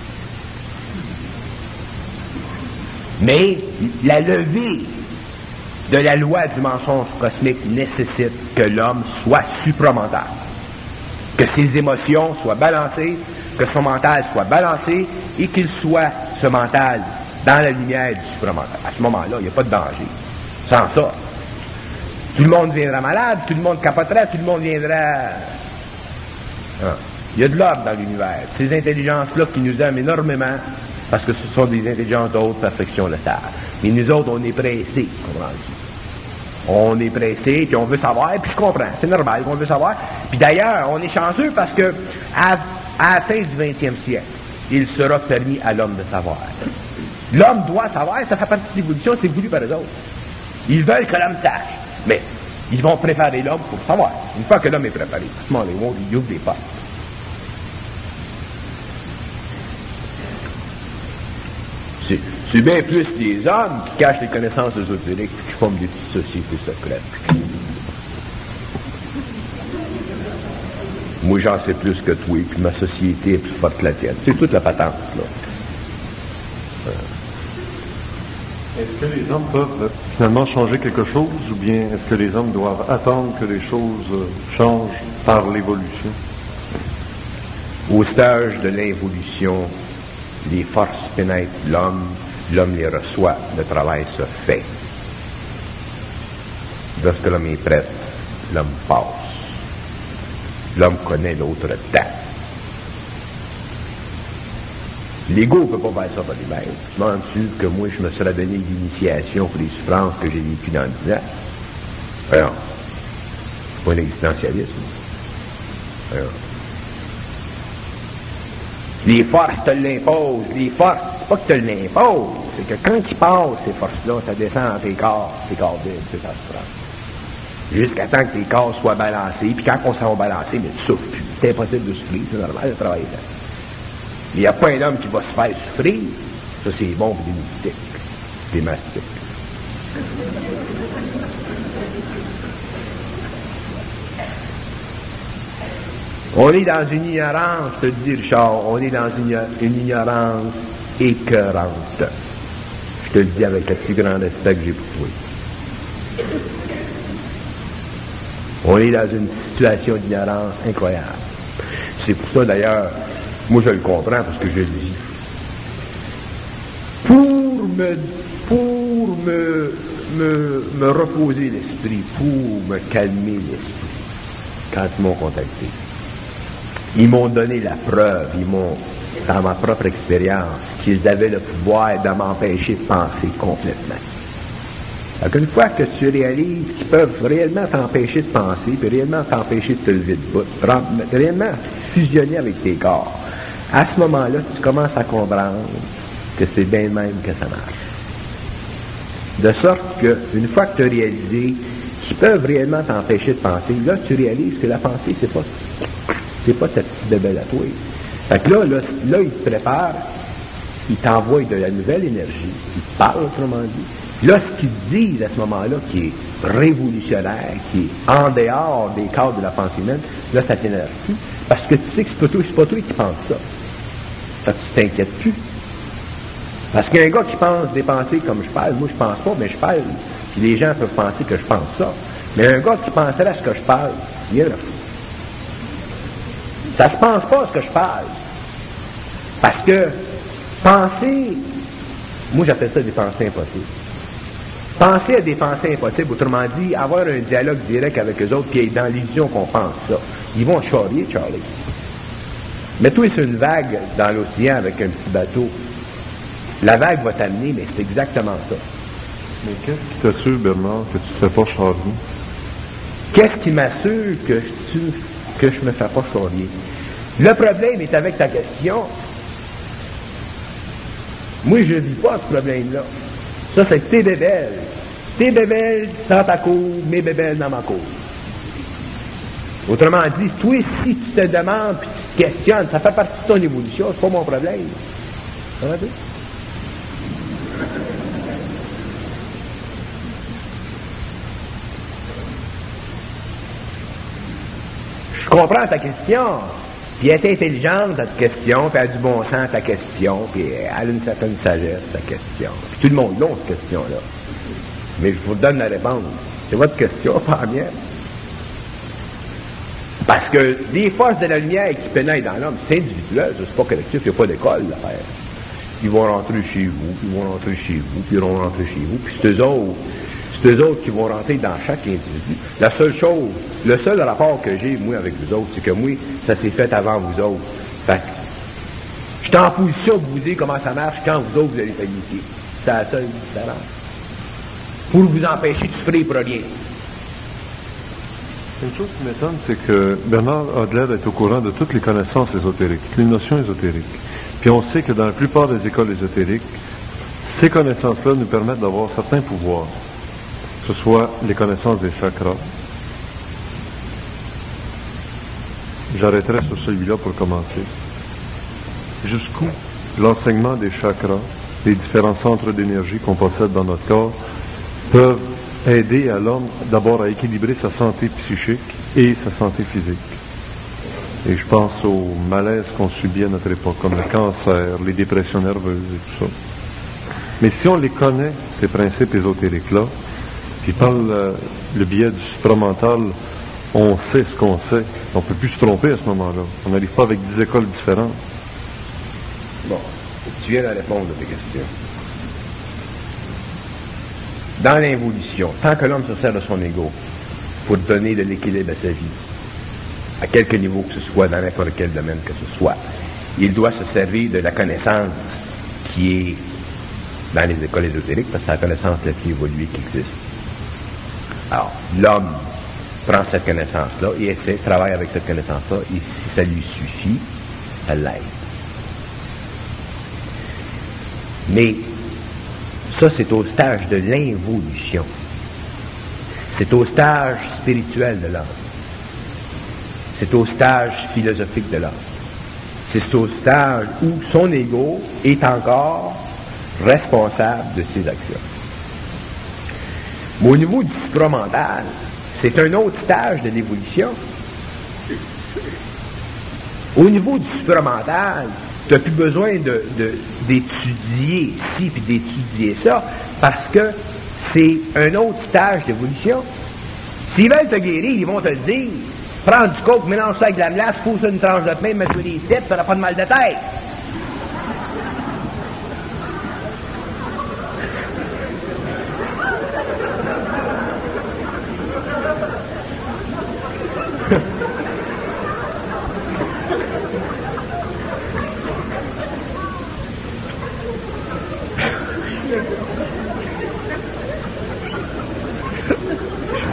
B: Mais la levée de la loi du mensonge cosmique nécessite que l'homme soit supramental, que ses émotions soient balancées, que son mental soit balancé et qu'il soit, ce mental, dans la lumière du supramental. À ce moment-là, il n'y a pas de danger. Sans ça, tout le monde viendra malade, tout le monde capoterait, tout le monde viendra... Il y a de l'ordre dans l'univers. Ces intelligences-là qui nous aiment énormément, parce que ce sont des intelligences de haute perfection, le savent. Mais nous autres, on est pressés, comprends-tu? On est pressés, puis on veut savoir, puis je comprends, c'est normal qu'on veut savoir. Puis d'ailleurs, on est chanceux parce que à la fin du 20e siècle, il sera permis à l'homme de savoir. L'homme doit savoir, ça fait partie de l'évolution, c'est voulu par eux autres. Ils veulent que l'homme sache, mais ils vont préparer l'homme pour savoir. Une fois que l'homme est préparé, à ce moment-là, ils ouvrent des portes. C'est bien plus les hommes qui cachent les connaissances ésotériques qui forment des petites sociétés secrètes. Moi, j'en sais plus que toi, puis ma société est plus forte que la tienne. C'est toute la patente, là.
A: Est-ce que les hommes peuvent finalement changer quelque chose, ou bien est-ce que les hommes doivent attendre que les choses changent par l'évolution?
B: Au stage de l'involution, les forces pénètrent l'homme les reçoit, le travail se fait. Lorsque l'homme est prêt, l'homme passe. L'homme connaît l'autre temps. L'ego ne peut pas faire ça par lui-même. Tu demandes-tu que moi je me serais donné l'initiation pour les souffrances que j'ai vécues dans le 10 ans? Alors, c'est pas un existentialisme. Alors, les forces te l'imposent. Les forces, c'est pas que te l'imposent, c'est que quand ils passent, ces forces-là, ça descend dans tes corps vides, c'est ça se prend. Jusqu'à temps que tes corps soient balancés, puis quand on s'en va balancer, mais tu souffres plus. C'est impossible de souffrir, c'est normal de travailler là. Il n'y a pas un homme qui va se faire souffrir. Ça, c'est bon pour des mystiques, des mastiques. On est dans une ignorance, je te dis, Richard, on est dans une ignorance écœurante. Je te le dis avec le plus grand respect que j'ai pour toi. On est dans une situation d'ignorance incroyable. C'est pour ça, d'ailleurs, moi je le comprends parce que je le dis. Pour me reposer l'esprit, pour me calmer l'esprit, quand ils m'ont contacté, ils m'ont donné la preuve, dans ma propre expérience, qu'ils avaient le pouvoir de m'empêcher de penser complètement. Donc, une fois que tu réalises qu'ils peuvent réellement t'empêcher de penser, puis réellement t'empêcher de te lever debout, réellement fusionner avec tes corps, à ce moment-là, tu commences à comprendre que c'est bien de même que ça marche. De sorte qu'une fois que tu as réalisé qu'ils peuvent réellement t'empêcher de penser, là, tu réalises que la pensée, c'est pas ta petite bébelle à toi. Fait que là, il te prépare, il t'envoie de la nouvelle énergie, il te parle, autrement dit. Là, ce qu'ils te disent à ce moment-là, qui est révolutionnaire, qui est en dehors des cadres de la pensée humaine, là, ça t'énerve plus. Parce que tu sais que c'est pas toi qui penses ça. Fait que tu t'inquiètes plus. Parce qu'un gars qui pense des pensées comme je parle, moi je pense pas, mais je parle. Puis les gens peuvent penser que je pense ça. Mais un gars qui penserait à ce que je parle, il est là. Ça se pense pas à ce que je parle. Parce que penser, moi j'appelle ça des pensées impossibles. Penser à des pensées impossibles, autrement dit, avoir un dialogue direct avec eux autres, puis être dans l'illusion qu'on pense ça. Ils vont charrier, Charlie. Mets-toi sur une vague dans l'océan avec un petit bateau. La vague va t'amener, mais c'est exactement ça.
A: Mais qu'est-ce qui t'assure, Bernard, que tu ne te fais pas charrier?
B: Qu'est-ce qui m'assure que je me fais pas charrier? Le problème est avec ta question. Moi, je ne vis pas ce problème-là. Ça, c'est tes bébelles. Tes bébelles dans ta cour, mes bébelles dans ma cour. Autrement dit, toi, si tu te demandes puis tu te questionnes, ça fait partie de ton évolution, c'est pas mon problème. Regardez. Je comprends ta question, puis elle est intelligente, ta question, puis elle a du bon sens, ta question, puis elle a une certaine sagesse, ta question. Puis tout le monde a cette question-là. Mais je vous donne la réponse. C'est votre question, pas la mienne. Parce que des forces de la lumière qui pénètrent dans l'homme, c'est individuel, c'est pas collectif, il n'y a pas d'école l'affaire. Ils vont rentrer chez vous, puis ils vont rentrer chez vous, puis ils vont rentrer chez vous, puis c'est eux autres qui vont rentrer dans chaque individu. La seule chose, le seul rapport que j'ai, moi, avec vous autres, c'est que moi, ça s'est fait avant vous autres. Fait que, je suis en position de vous dire comment ça marche quand vous autres, vous allez planifier. C'est la seule différence. Pour vous empêcher de souffrir pour rien.
A: Une chose qui m'étonne, c'est que Bernard a l'air d'être au courant de toutes les connaissances ésotériques, les notions ésotériques. Puis on sait que dans la plupart des écoles ésotériques, ces connaissances-là nous permettent d'avoir certains pouvoirs, que ce soit les connaissances des chakras. J'arrêterai sur celui-là pour commencer. Jusqu'où l'enseignement des chakras, les différents centres d'énergie qu'on possède dans notre corps, peuvent aider à l'homme d'abord à équilibrer sa santé psychique et sa santé physique. Et je pense aux malaises qu'on subit à notre époque, comme le cancer, les dépressions nerveuses et tout ça. Mais si on les connaît, ces principes ésotériques-là, puis par le biais du supramental, on sait ce qu'on sait. On ne peut plus se tromper à ce moment-là. On n'arrive pas avec 10 écoles différentes.
B: Bon, tu viens de répondre à tes questions. Dans l'évolution, tant que l'homme se sert de son ego pour donner de l'équilibre à sa vie, à quelque niveau que ce soit, dans n'importe quel domaine que ce soit, il doit se servir de la connaissance qui est dans les écoles ésotériques, parce que c'est la connaissance la plus évoluée qui existe. Alors, l'homme prend cette connaissance-là et essaie, travaille avec cette connaissance-là, et si ça lui suffit, ça l'aide. Mais ça, c'est au stage de l'involution. C'est au stage spirituel de l'homme. C'est au stage philosophique de l'homme. C'est au stage où son ego est encore responsable de ses actions. Mais au niveau du supramental, c'est un autre stage de l'évolution. Au niveau du supramental, tu n'as plus besoin d'étudier ci puis d'étudier ça, parce que c'est un autre stage d'évolution. S'ils veulent te guérir, ils vont te le dire. Prends du coke, mélange ça avec de la glace, fous ça une tranche de pain, mets-toi des tips, tu n'auras pas de mal de tête.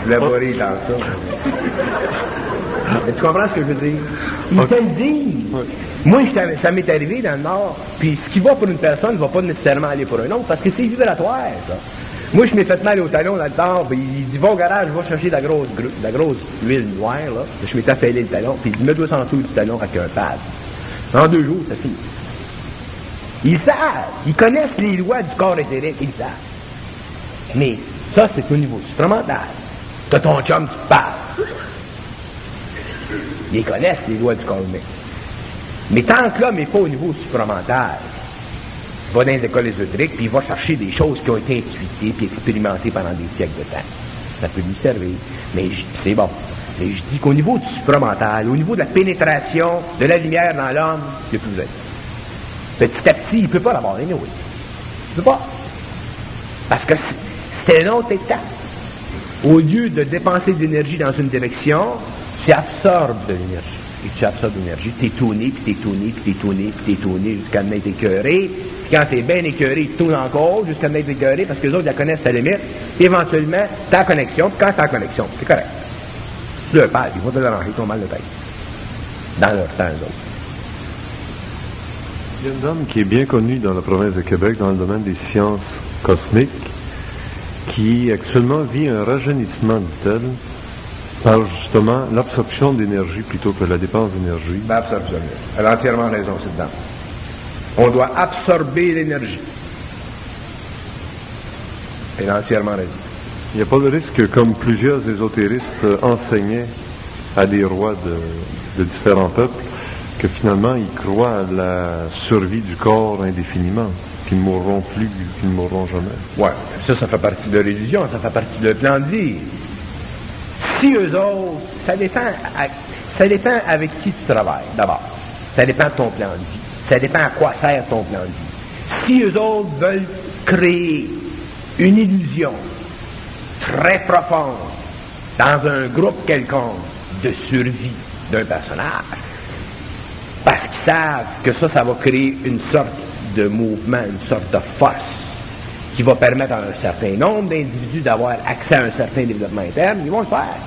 B: voulais pas rire dans ça. Mais tu comprends ce que je veux dire? Ils te le disent.
A: Ouais.
B: Moi, ça m'est arrivé dans le Nord, puis ce qui va pour une personne ne va pas nécessairement aller pour un autre, parce que c'est vibratoire, ça. Moi, je m'ai fait mal au talon dans le Nord, puis il dit, va au garage, va chercher de la grosse huile noire, là. Je m'étais affêlé le talon, puis il dit, mets 200 sous du talon avec un pad. En 2 jours, ça finit. Ils savent, ils connaissent les lois du corps éthérique, ils savent. Mais ça, c'est au niveau supramental. T'as ton chum qui te parle. Ils connaissent les lois du corps humain. Mais tant que l'homme n'est pas au niveau supramental, il va dans les écoles ésotériques, puis il va chercher des choses qui ont été intuitées puis expérimentées pendant des siècles de temps. Ça peut lui servir. Mais c'est bon. Mais je dis qu'au niveau du supramental, au niveau de la pénétration de la lumière dans l'homme, il n'y a plus besoin. Petit à petit, il ne peut pas l'avoir, oui. Il ne peut pas. Parce que c'est une autre étape. Au lieu de dépenser de l'énergie dans une direction, tu absorbes de l'énergie. Et tu absorbes de l'énergie, t'es tourné, puis t'es tourné, puis t'es tourné, puis t'es tourné jusqu'à être écœuré. Puis quand t'es bien écœuré, tu tournes encore jusqu'à être écœuré parce que les autres la connaissent ta limite. Éventuellement, t'as la connexion, puis quand t'as la connexion, c'est correct. Tu leur parles, ils vont te l'arranger ton mal de tête. Dans leur temps, eux autres.
A: Il y a une dame qui est bien connue dans la province de Québec dans le domaine des sciences cosmiques qui actuellement vit un rajeunissement, dit-elle, par justement l'absorption d'énergie plutôt que la dépense d'énergie.
B: L'absorption. Elle a entièrement raison, cette dame. On doit absorber l'énergie. Elle a entièrement raison.
A: Il n'y a pas de risque, comme plusieurs ésotéristes enseignaient à des rois de différents peuples, que finalement ils croient à la survie du corps indéfiniment, qu'ils ne mourront plus, qu'ils ne mourront jamais.
B: Ouais, ça fait partie de la religion, ça fait partie de leur plan de vie. Si eux autres, ça dépend avec qui tu travailles, d'abord. Ça dépend de ton plan de vie. Ça dépend à quoi sert ton plan de vie. Si eux autres veulent créer une illusion très profonde dans un groupe quelconque de survie d'un personnage, parce qu'ils savent que ça va créer une sorte de mouvement, une sorte de force qui va permettre à un certain nombre d'individus d'avoir accès à un certain développement interne, ils vont le faire.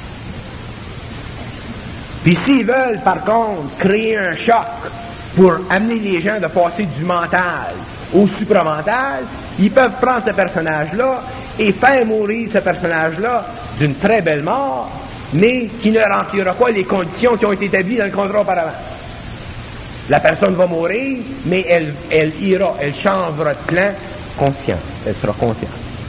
B: Puis s'ils veulent, par contre, créer un choc pour amener les gens de passer du mental au supramental, ils peuvent prendre ce personnage-là et faire mourir ce personnage-là d'une très belle mort, mais qui ne remplira pas les conditions qui ont été établies dans le contrat auparavant. La personne va mourir, mais elle changera de plan consciente. Elle sera consciente.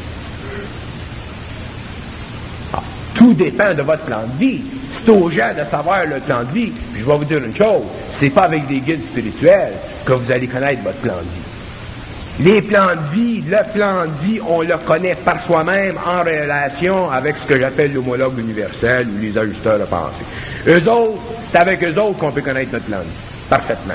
B: Ah, tout dépend de votre plan de vie. C'est aux gens de savoir le plan de vie. Puis je vais vous dire une chose, c'est pas avec des guides spirituels que vous allez connaître votre plan de vie. Les plans de vie, le plan de vie, on le connaît par soi-même en relation avec ce que j'appelle l'homologue universel ou les ajusteurs de pensée. Eux autres, c'est avec eux autres qu'on peut connaître notre plan de vie. Parfaitement.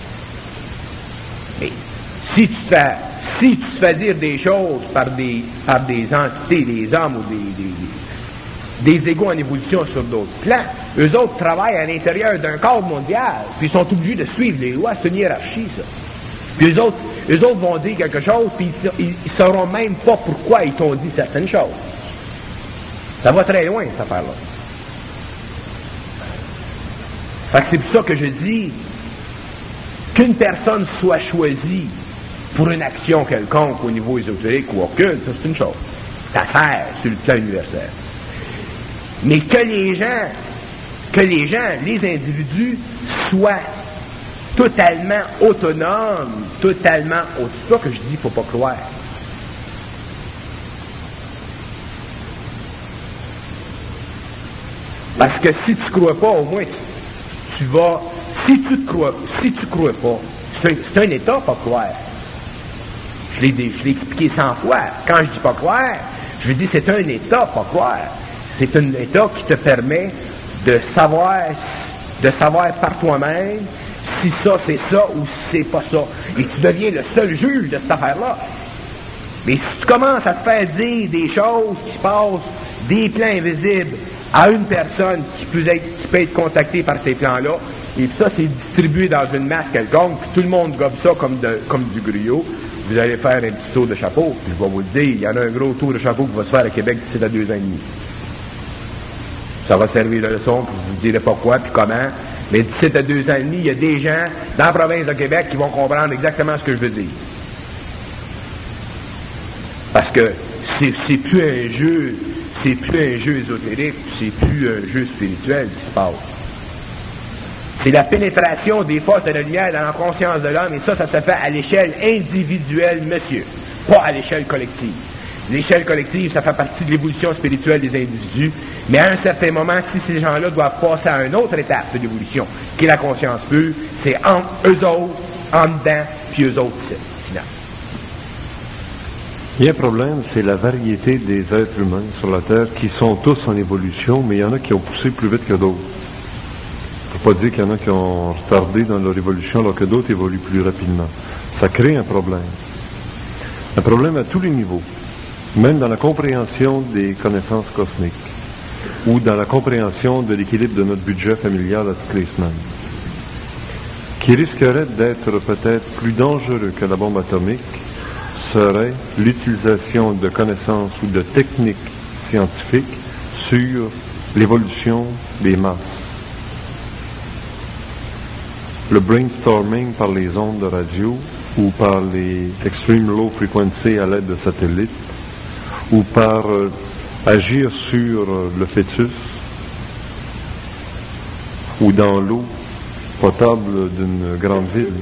B: Mais si tu te fais dire des choses par des entités, des hommes ou des égos en évolution sur d'autres plans, eux autres travaillent à l'intérieur d'un cadre mondial, puis ils sont obligés de suivre les lois, c'est une hiérarchie, ça. Puis eux autres vont dire quelque chose, puis ils sauront même pas pourquoi ils t'ont dit certaines choses. Ça va très loin, cette affaire-là. Fait que c'est pour ça que je dis qu'une personne soit choisie pour une action quelconque au niveau ésotérique ou occulte, ça c'est une chose. C'est à faire sur le plan universel. Mais que les gens, les individus, soient totalement autonomes, totalement au-dessus. C'est ça que je dis, il ne faut pas croire. Parce que si tu ne crois pas, au moins, tu vas... Si tu crois pas, c'est un état, pas croire. Je l'ai expliqué 100 fois. Quand je dis pas croire, je dis c'est un état, pas croire. C'est un état qui te permet de savoir par toi-même si ça c'est ça ou si c'est pas ça. Et tu deviens le seul juge de cette affaire-là. Mais si tu commences à te faire dire des choses qui passent des plans invisibles à une personne qui peut être contactée par ces plans-là, et ça c'est distribué dans une masse quelconque, puis tout le monde gobe ça comme du griot, vous allez faire un petit tour de chapeau, puis je vais vous le dire, il y en a un gros tour de chapeau qui va se faire à Québec d'ici à 2 ans et demi. Ça va servir de leçon, puis je ne vous dirai pas quoi, puis comment. Mais d'ici à 2 ans et demi, il y a des gens dans la province de Québec qui vont comprendre exactement ce que je veux dire. Parce que c'est plus un jeu, c'est plus un jeu ésotérique, c'est plus un jeu spirituel qui se passe. C'est la pénétration des forces de la lumière dans la conscience de l'homme, et ça se fait à l'échelle individuelle, monsieur, pas à l'échelle collective. L'échelle collective, ça fait partie de l'évolution spirituelle des individus, mais à un certain moment, si ces gens-là doivent passer à une autre étape de l'évolution, qui est la conscience pure, c'est entre eux autres, en dedans, puis eux autres, finalement.
A: Il y a un problème, c'est la variété des êtres humains sur la Terre qui sont tous en évolution, mais il y en a qui ont poussé plus vite que d'autres. Il ne faut pas dire qu'il y en a qui ont retardé dans leur évolution alors que d'autres évoluent plus rapidement. Ça crée un problème. Un problème à tous les niveaux, même dans la compréhension des connaissances cosmiques ou dans la compréhension de l'équilibre de notre budget familial à toutes les semaines, qui risquerait d'être peut-être plus dangereux que la bombe atomique, serait l'utilisation de connaissances ou de techniques scientifiques sur l'évolution des masses. Le brainstorming par les ondes de radio ou par les extreme low frequency à l'aide de satellites ou par agir sur le fœtus ou dans l'eau potable d'une grande ville.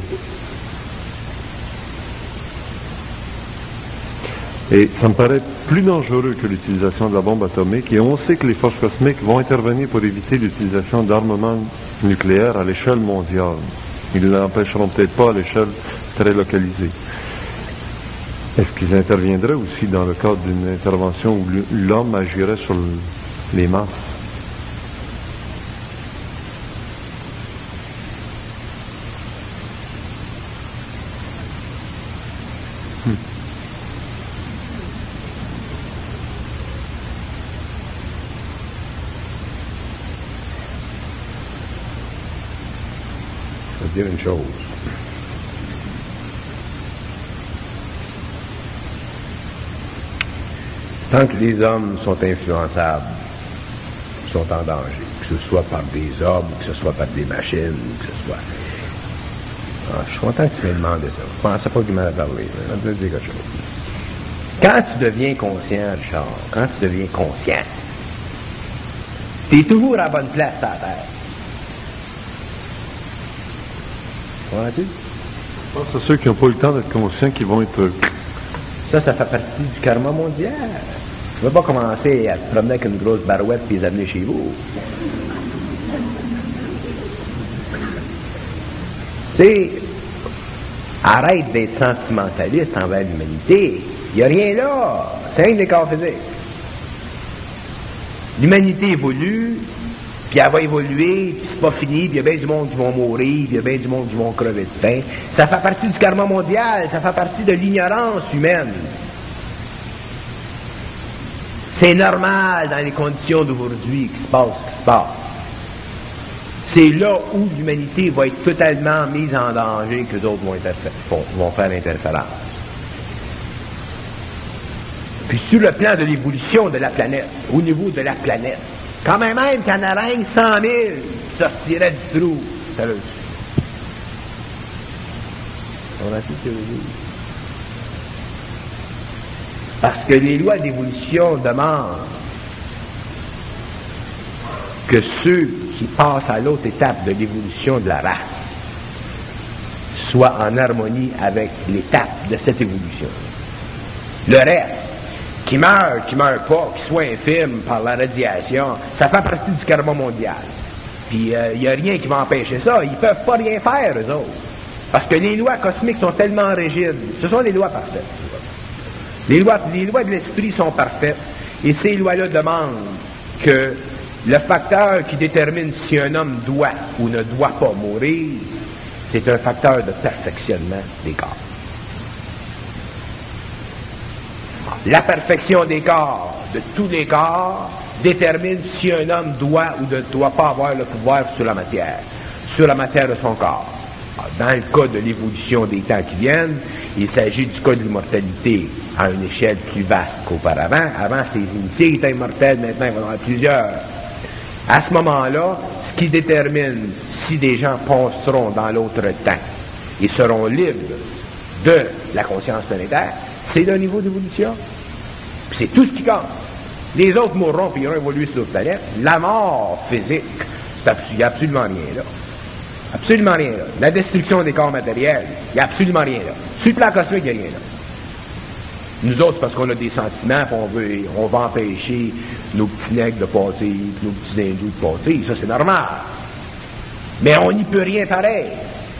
A: Et ça me paraît plus dangereux que l'utilisation de la bombe atomique, et on sait que les forces cosmiques vont intervenir pour éviter l'utilisation d'armements nucléaires à l'échelle mondiale. Ils ne l'empêcheront peut-être pas à l'échelle très localisée. Est-ce qu'ils interviendraient aussi dans le cadre d'une intervention où l'homme agirait sur les masses?
B: Je vais dire une chose. Tant que les hommes sont influençables, sont en danger, que ce soit par des hommes, que ce soit par des machines, que ce soit... Ah, je suis content que tu m'aies demandé ça. Je pensais pas qu'il m'avait parlé. Je vais te dire quelque chose. Quand tu deviens conscient, Richard, quand tu deviens conscient, tu es toujours à la bonne place à la Terre. Comprends-tu?
A: Je pense que ceux qui n'ont pas eu le temps d'être conscients qui vont être...
B: Ça fait partie du karma mondial. Tu ne vas pas commencer à te promener avec une grosse barouette et les amener chez vous. Tu sais, arrête d'être sentimentaliste envers l'humanité. Il n'y a rien là. C'est un décor physique. L'humanité évolue, puis elle va évoluer, puis c'est pas fini, puis il y a bien du monde qui vont mourir, puis il y a bien du monde qui vont crever de faim. Ça fait partie du karma mondial, ça fait partie de l'ignorance humaine. C'est normal dans les conditions d'aujourd'hui qu'il se passe ce qui se passe. C'est là où l'humanité va être totalement mise en danger que d'autres vont faire l'interférence. Puis sur le plan de l'évolution de la planète, au niveau de la planète, quand même qu'en araigne 100 000 sortirait du trou. Sérieux. On a tout ce que je veux dire. Parce que les lois d'évolution demandent que ceux qui passent à l'autre étape de l'évolution de la race soient en harmonie avec l'étape de cette évolution. Le reste, qui meurt pas, qui soit infirme par la radiation, ça fait partie du karma mondial. Puis il n'y a rien qui va empêcher ça. Ils ne peuvent pas rien faire, eux autres. Parce que les lois cosmiques sont tellement rigides. Ce sont des lois parfaites. Les lois de l'esprit sont parfaites. Et ces lois-là demandent que le facteur qui détermine si un homme doit ou ne doit pas mourir, c'est un facteur de perfectionnement des corps. La perfection des corps, de tous les corps, détermine si un homme doit ou ne doit pas avoir le pouvoir sur la matière de son corps. Dans le cas de l'évolution des temps qui viennent, il s'agit du cas de l'immortalité à une échelle plus vaste qu'auparavant. Avant, ces unités étaient immortelles, maintenant il va y en avoir plusieurs. À ce moment-là, ce qui détermine si des gens passeront dans l'autre temps et seront libres de la conscience planétaire, c'est le niveau d'évolution. C'est tout ce qui compte. Les autres mourront et iront évoluer sur l'autre planète. La mort physique, il n'y a absolument rien là. Absolument rien là. La destruction des corps matériels, il n'y a absolument rien là. Sur le plan cosmique, il n'y a rien là. Nous autres, parce qu'on a des sentiments, on va empêcher nos petits nègres de passer, nos petits hindous de passer, ça c'est normal. Mais on n'y peut rien pareil.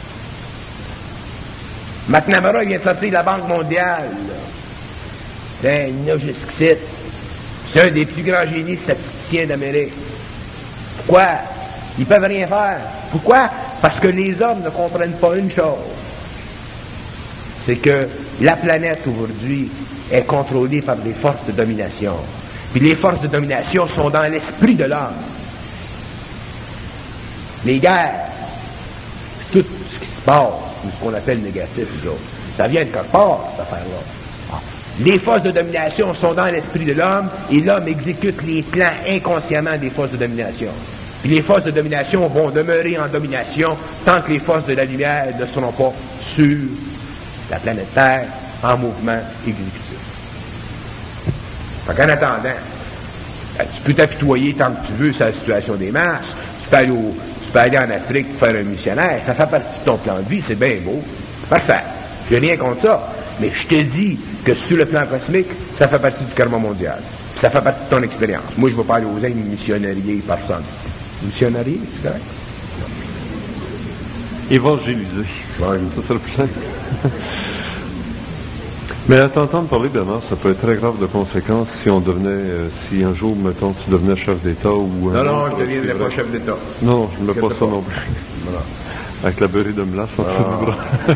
B: McNamara vient de sortir de la Banque mondiale. Il y a jusqu'ici. C'est un des plus grands génies statisticiens d'Amérique. Pourquoi? Ils peuvent rien faire. Pourquoi? Parce que les hommes ne comprennent pas une chose. C'est que la planète aujourd'hui est contrôlée par des forces de domination. Puis les forces de domination sont dans l'esprit de l'homme. Les guerres, tout ce qui se passe, ou ce qu'on appelle négatif, ça vient de quelque part, cette affaire-là. Les forces de domination sont dans l'esprit de l'homme et l'homme exécute les plans inconsciemment des forces de domination. Puis les forces de domination vont demeurer en domination tant que les forces de la lumière ne seront pas sur la planète Terre en mouvement exécutif. Fait qu'en attendant, tu peux t'apitoyer tant que tu veux sur la situation des masses, tu peux aller en Afrique faire un missionnaire, ça fait partie de ton plan de vie, c'est bien beau, parfait, j'ai rien contre ça, mais je te dis que sur le plan cosmique, ça fait partie du karma mondial, ça fait partie de ton expérience. Moi, je ne vais pas aller aux Indes missionnarier personne. Missionnarier, c'est correct?
A: Évangéliser. Ouais, ça, c'est le plus simple. Mais à t'entendre parler, Bernard, ça peut être très grave de conséquences si on devenait, si un jour, mettons, tu devenais chef d'État ou...
B: Non, je ne deviendrai pas chef d'État.
A: Non, je ne veux pas ça non plus.
B: Voilà.
A: Avec la beurrée de melasse en dessous du bras.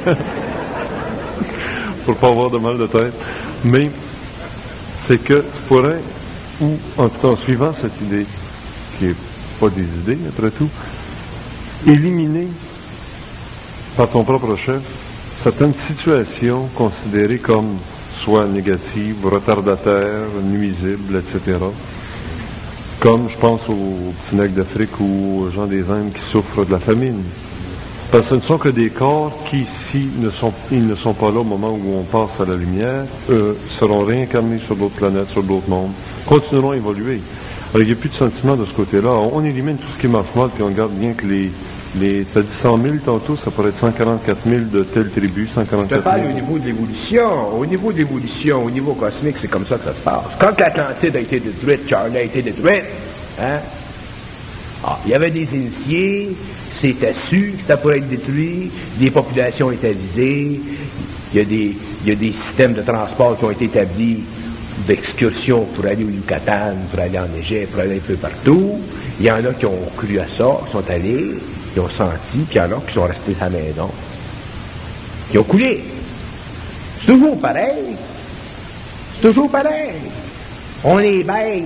A: Pour pas avoir de mal de tête. Mais, c'est que tu pourrais, ou en tout cas en suivant cette idée, qui n'est pas des idées, après tout, éliminer par ton propre chef certaines situations considérées comme soit négatives, retardataires, nuisibles, etc. Comme, je pense, aux petits nègres d'Afrique ou aux gens des Indes qui souffrent de la famine. Parce que ce ne sont que des corps qui, ici, ils ne sont pas là au moment où on passe à la lumière, seront réincarnés sur d'autres planètes, sur d'autres mondes, continueront à évoluer. Alors, il n'y a plus de sentiment de ce côté-là. On élimine tout ce qui marche mal, puis on garde bien que t'as dit 100 000 tantôt, ça pourrait être 144 000 de telle tribu, 144 000.
B: Je parle au niveau de l'évolution. Au niveau de l'évolution, au niveau cosmique, c'est comme ça que ça se passe. Quand l'Atlantide a été détruite, Charlie a été détruite, hein? Il y avait des initiés, c'était su que ça pourrait être détruit, des populations étaient visées, il y a des systèmes de transport qui ont été établis d'excursions pour aller au Yucatan, pour aller en Égypte, pour aller un peu partout. Il y en a qui ont cru à ça, qui sont allés, qui ont senti, puis il y en a qui sont restés à la maison, qui ont coulé. C'est toujours pareil. C'est toujours pareil. On est bête.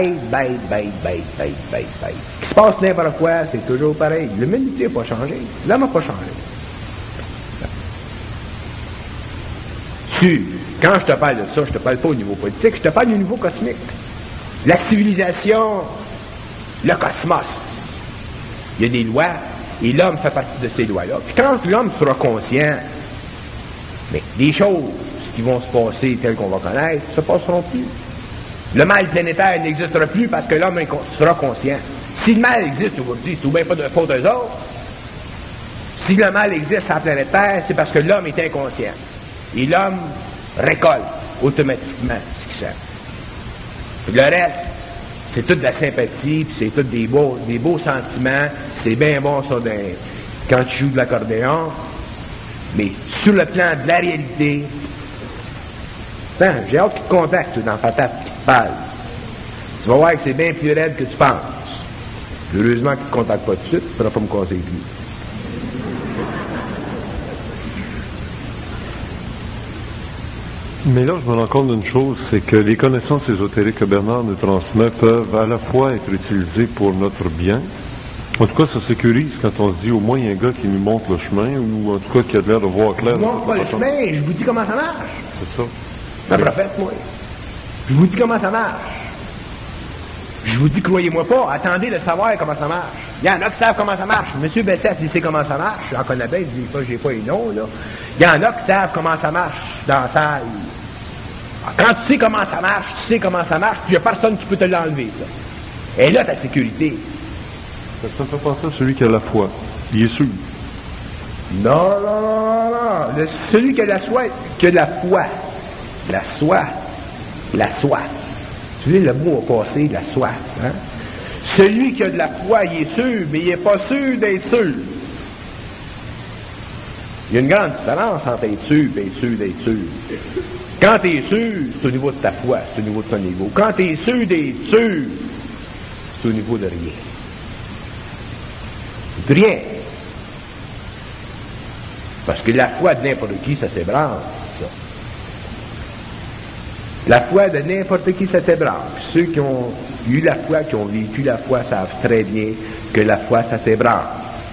B: Qu'il se passe n'importe quoi, c'est toujours pareil. L'humanité n'a pas changé. L'homme n'a pas changé. Quand je te parle de ça, je te parle pas au niveau politique, je te parle au niveau cosmique. La civilisation, le cosmos. Il y a des lois, et l'homme fait partie de ces lois-là. Puis quand l'homme sera conscient, mais des choses qui vont se passer telles qu'on va connaître, ne se passeront plus. Le mal planétaire n'existera plus parce que l'homme sera conscient. Si le mal existe aujourd'hui, c'est tout bien pas de faute d'eux autres. Si le mal existe sur la planète Terre, c'est parce que l'homme est inconscient. Et l'homme récolte automatiquement ce qu'il sent. Le reste, c'est toute de la sympathie, puis c'est tout des beaux sentiments. C'est bien bon ça quand tu joues de l'accordéon. Mais sur le plan de la réalité, j'ai hâte qu'il te contacte dans ta tête qui te parle. Tu vas voir que c'est bien plus raide que tu penses. Heureusement qu'il ne te contacte pas tout de suite, tu ne pourras pas me causer plus.
A: Mais là, je me rends compte d'une chose, c'est que les connaissances ésotériques que Bernard nous transmet peuvent à la fois être utilisées pour notre bien. En tout cas, ça sécurise quand on se dit au moins il y a un gars qui nous montre le chemin, ou en tout cas qui a l'air de voir clair.
B: Je ne montre pas le chemin, je vous dis comment ça marche.
A: C'est ça.
B: Un prophète, moi. Je vous dis comment ça marche. Je vous dis, croyez-moi pas, attendez de savoir comment ça marche. Il y en a qui savent comment ça marche. Monsieur Bessette, il sait comment ça marche. J'en connais bien, je dis pas, j'ai pas les noms, là. Il y en a qui savent comment ça marche dans la salle. Quand tu sais comment ça marche, tu sais comment ça marche, puis il n'y a personne qui peut te l'enlever, ça. Et là, ta sécurité.
A: Ça me fait penser à celui qui a la foi. Il est sûr.
B: Non. Celui qui a la foi, qui a de la foi. La soif. Tu sais, le mot a passé, la soif. Hein? Celui qui a de la foi, il est sûr, mais il n'est pas sûr d'être sûr. Il y a une grande différence entre être sûr et être sûr d'être sûr. Quand tu es sûr, c'est au niveau de ta foi, c'est au niveau de ton niveau. Quand tu es sûr d'être sûr, c'est au niveau de rien. De rien. Parce que la foi de n'importe qui, ça s'ébranle, ça. La foi de n'importe qui, ça s'ébranle. Ceux qui ont eu la foi, qui ont vécu la foi, savent très bien que la foi, ça s'ébranle.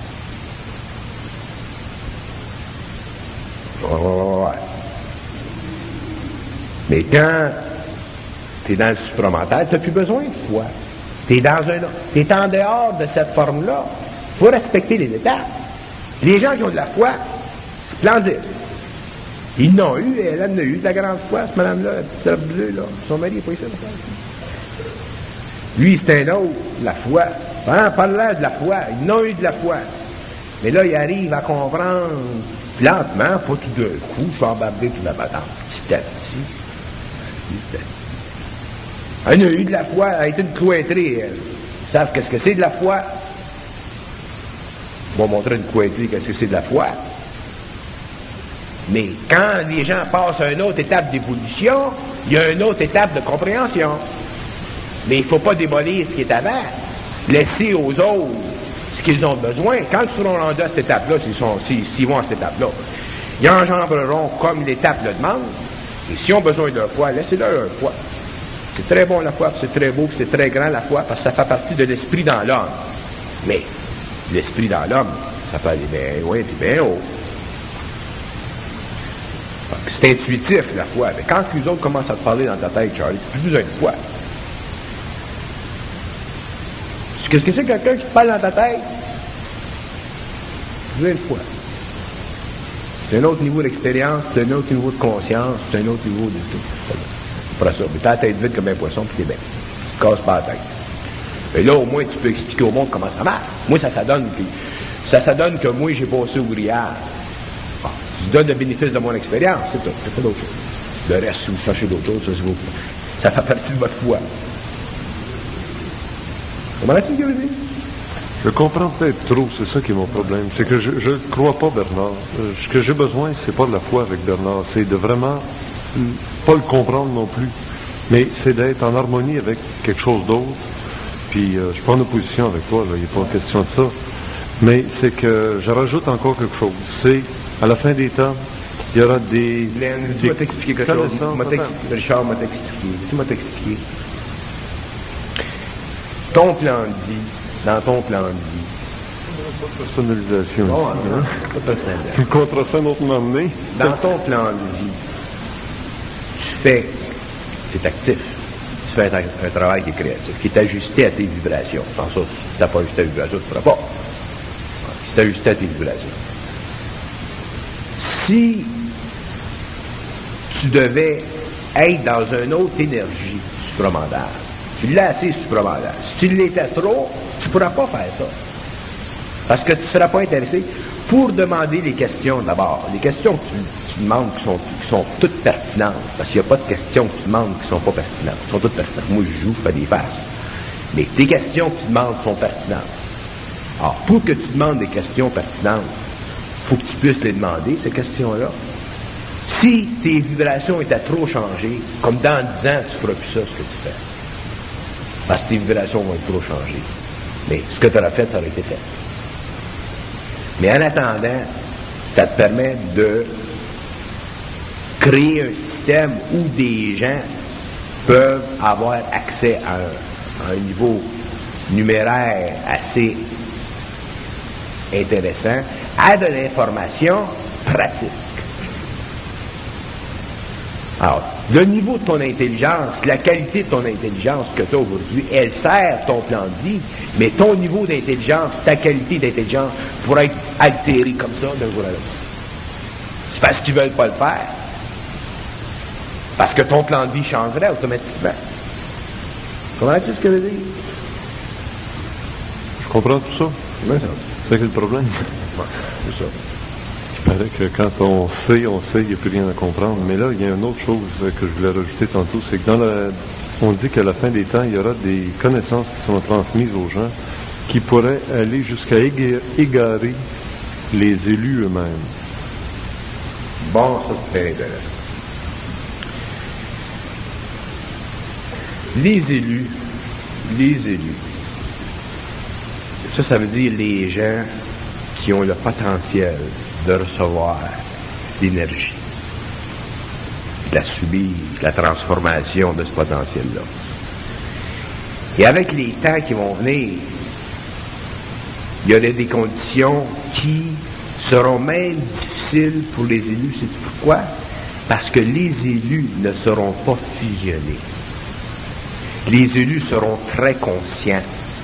B: Ouais. Mais quand tu es dans le supramental, tu n'as plus besoin de foi. Tu es en dehors de cette forme-là. Il faut respecter les étapes. Les gens qui ont de la foi, c'est splendide. Ils l'ont eu, elle en a eu de la grande foi, cette madame-là, la petite robe bleue, là. Son mari n'est pas ici. Lui, c'est un autre, la foi. Parle-là de la foi. Ils n'ont eu de la foi. Mais là, il arrive à comprendre lentement, pas tout d'un coup, sans barber toute la patente. Petit à petit. Elle a eu de la foi, elle a été une cloîtrée, elle. Ils savent qu'est-ce que c'est de la foi. Ils vont montrer une cloîtrée qu'est-ce que c'est de la foi. Mais quand les gens passent à une autre étape d'évolution, il y a une autre étape de compréhension. Mais il ne faut pas démolir ce qui est avant. Laisser aux autres ce qu'ils ont besoin. Quand ils seront rendus à cette étape-là, s'ils vont à cette étape-là, ils engendreront comme l'étape le demande. Et s'ils ont besoin de leur foi, laissez-leur leur foi. C'est très bon la foi, c'est très beau, c'est très grand la foi, parce que ça fait partie de l'esprit dans l'homme. Mais l'esprit dans l'homme, ça peut aller bien loin et bien haut. C'est intuitif, la foi. Mais quand les autres commencent à te parler dans ta tête, Charlie, tu n'as plus besoin de foi. Qu'est-ce que c'est quelqu'un qui te parle dans ta tête? Tu as besoin de foi. C'est un autre niveau d'expérience, c'est un autre niveau de conscience, c'est un autre niveau de tout. Pour ça. Mais t'as la tête vide comme un poisson, puis t'es bien. Tu te casses pas la tête. Et là, au moins, tu peux expliquer au monde comment ça marche. Moi, ça donne que moi, j'ai passé au grillage. Je donne le bénéfice de mon expérience, c'est tout. C'est pas d'autre chose. Le reste, si vous cherchez d'autres choses, ça fait partie de votre foi. Comment est-ce que vous dites?
A: Je comprends peut-être trop, c'est ça qui est mon problème. C'est que je ne crois pas Bernard. Ce que j'ai besoin, c'est pas de la foi avec Bernard, c'est de vraiment pas le comprendre non plus. Mais c'est d'être en harmonie avec quelque chose d'autre. Puis je suis pas en opposition avec toi, il n'y a pas question de ça. Mais c'est que je rajoute encore quelque chose. C'est à la fin des temps, il y aura des...
B: Tu vas t'expliquer quelque chose. Richard m'a t'expliqué. Tu m'as t'expliqué. Ton plan de vie, dans ton plan de vie.
A: Pas de personnalisation.
B: Bon,
A: ici,
B: hein?
A: hein?
B: Pas de personnalisation.
A: Tu compteras ça un autre moment donné.
B: Dans ton plan de vie, tu fais, c'est actif, tu fais un travail qui est créatif, qui est ajusté à tes vibrations. Sans ça, si tu n'as pas ajusté à tes vibrations, tu ne feras pas. Si tu as ajusté à tes vibrations. Si tu devais être dans une autre énergie supramentale, tu l'as assez supramentale. Si tu l'étais trop, tu ne pourras pas faire ça. Parce que tu ne seras pas intéressé pour demander les questions d'abord. Les questions que tu demandes qui sont toutes pertinentes. Parce qu'il n'y a pas de questions que tu demandes qui ne sont pas pertinentes. Elles sont toutes pertinentes. Moi, je joue, je fais des faces. Mais tes questions que tu demandes sont pertinentes. Alors, pour que tu demandes des questions pertinentes, il faut que tu puisses les demander, ces questions-là. Si tes vibrations étaient trop changées, comme dans 10 ans, tu ne feras plus ça, ce que tu fais. Parce que tes vibrations vont être trop changées. Mais ce que tu auras fait, ça aurait été fait. Mais en attendant, ça te permet de créer un système où des gens peuvent avoir accès à un niveau numéraire assez intéressant à de l'information pratique. Alors, le niveau de ton intelligence, la qualité de ton intelligence que tu as aujourd'hui, elle sert ton plan de vie, mais ton niveau d'intelligence, ta qualité d'intelligence pourrait être altérée comme ça d'un jour à l'autre. C'est parce qu'ils ne veulent pas le faire. Parce que ton plan de vie changerait automatiquement. Comprends-tu ce que je veux dire?
A: Je comprends tout ça.
B: C'est ça.
A: C'est le problème.
B: Ouais, c'est ça.
A: Il paraît que quand on sait, il n'y a plus rien à comprendre. Mais là, il y a une autre chose que je voulais rajouter tantôt, c'est que on dit qu'à la fin des temps, il y aura des connaissances qui sont transmises aux gens qui pourraient aller jusqu'à égarer les élus eux-mêmes.
B: Bon, ça c'est très intéressant. Les élus, ça veut dire les gens qui ont le potentiel de recevoir l'énergie, de la subir, la transformation de ce potentiel-là. Et avec les temps qui vont venir, il y aura des conditions qui seront même difficiles pour les élus. C'est pourquoi? Parce que les élus ne seront pas fusionnés. Les élus seront très conscients,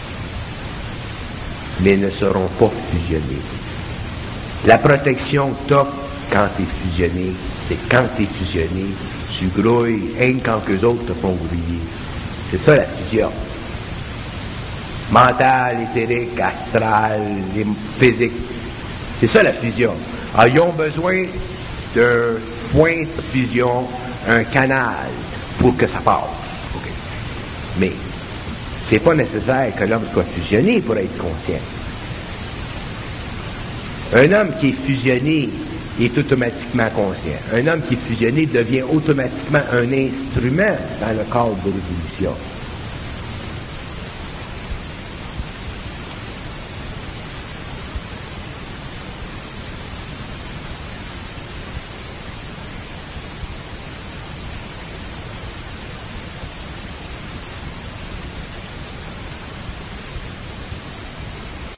B: mais ne seront pas fusionnés. La protection que tu as quand tu es fusionné, c'est quand tu es fusionné, tu grouilles, rien quand qu'eux autres te font grouiller. C'est ça la fusion. Mentale, éthérique, astrale, physique. C'est ça la fusion. Alors, ils ont besoin d'un point de fusion, un canal, pour que ça passe. Okay. Mais, c'est pas nécessaire que l'homme soit fusionné pour être conscient. Un homme qui est fusionné est automatiquement conscient. Un homme qui est fusionné devient automatiquement un instrument dans le cadre de l'évolution.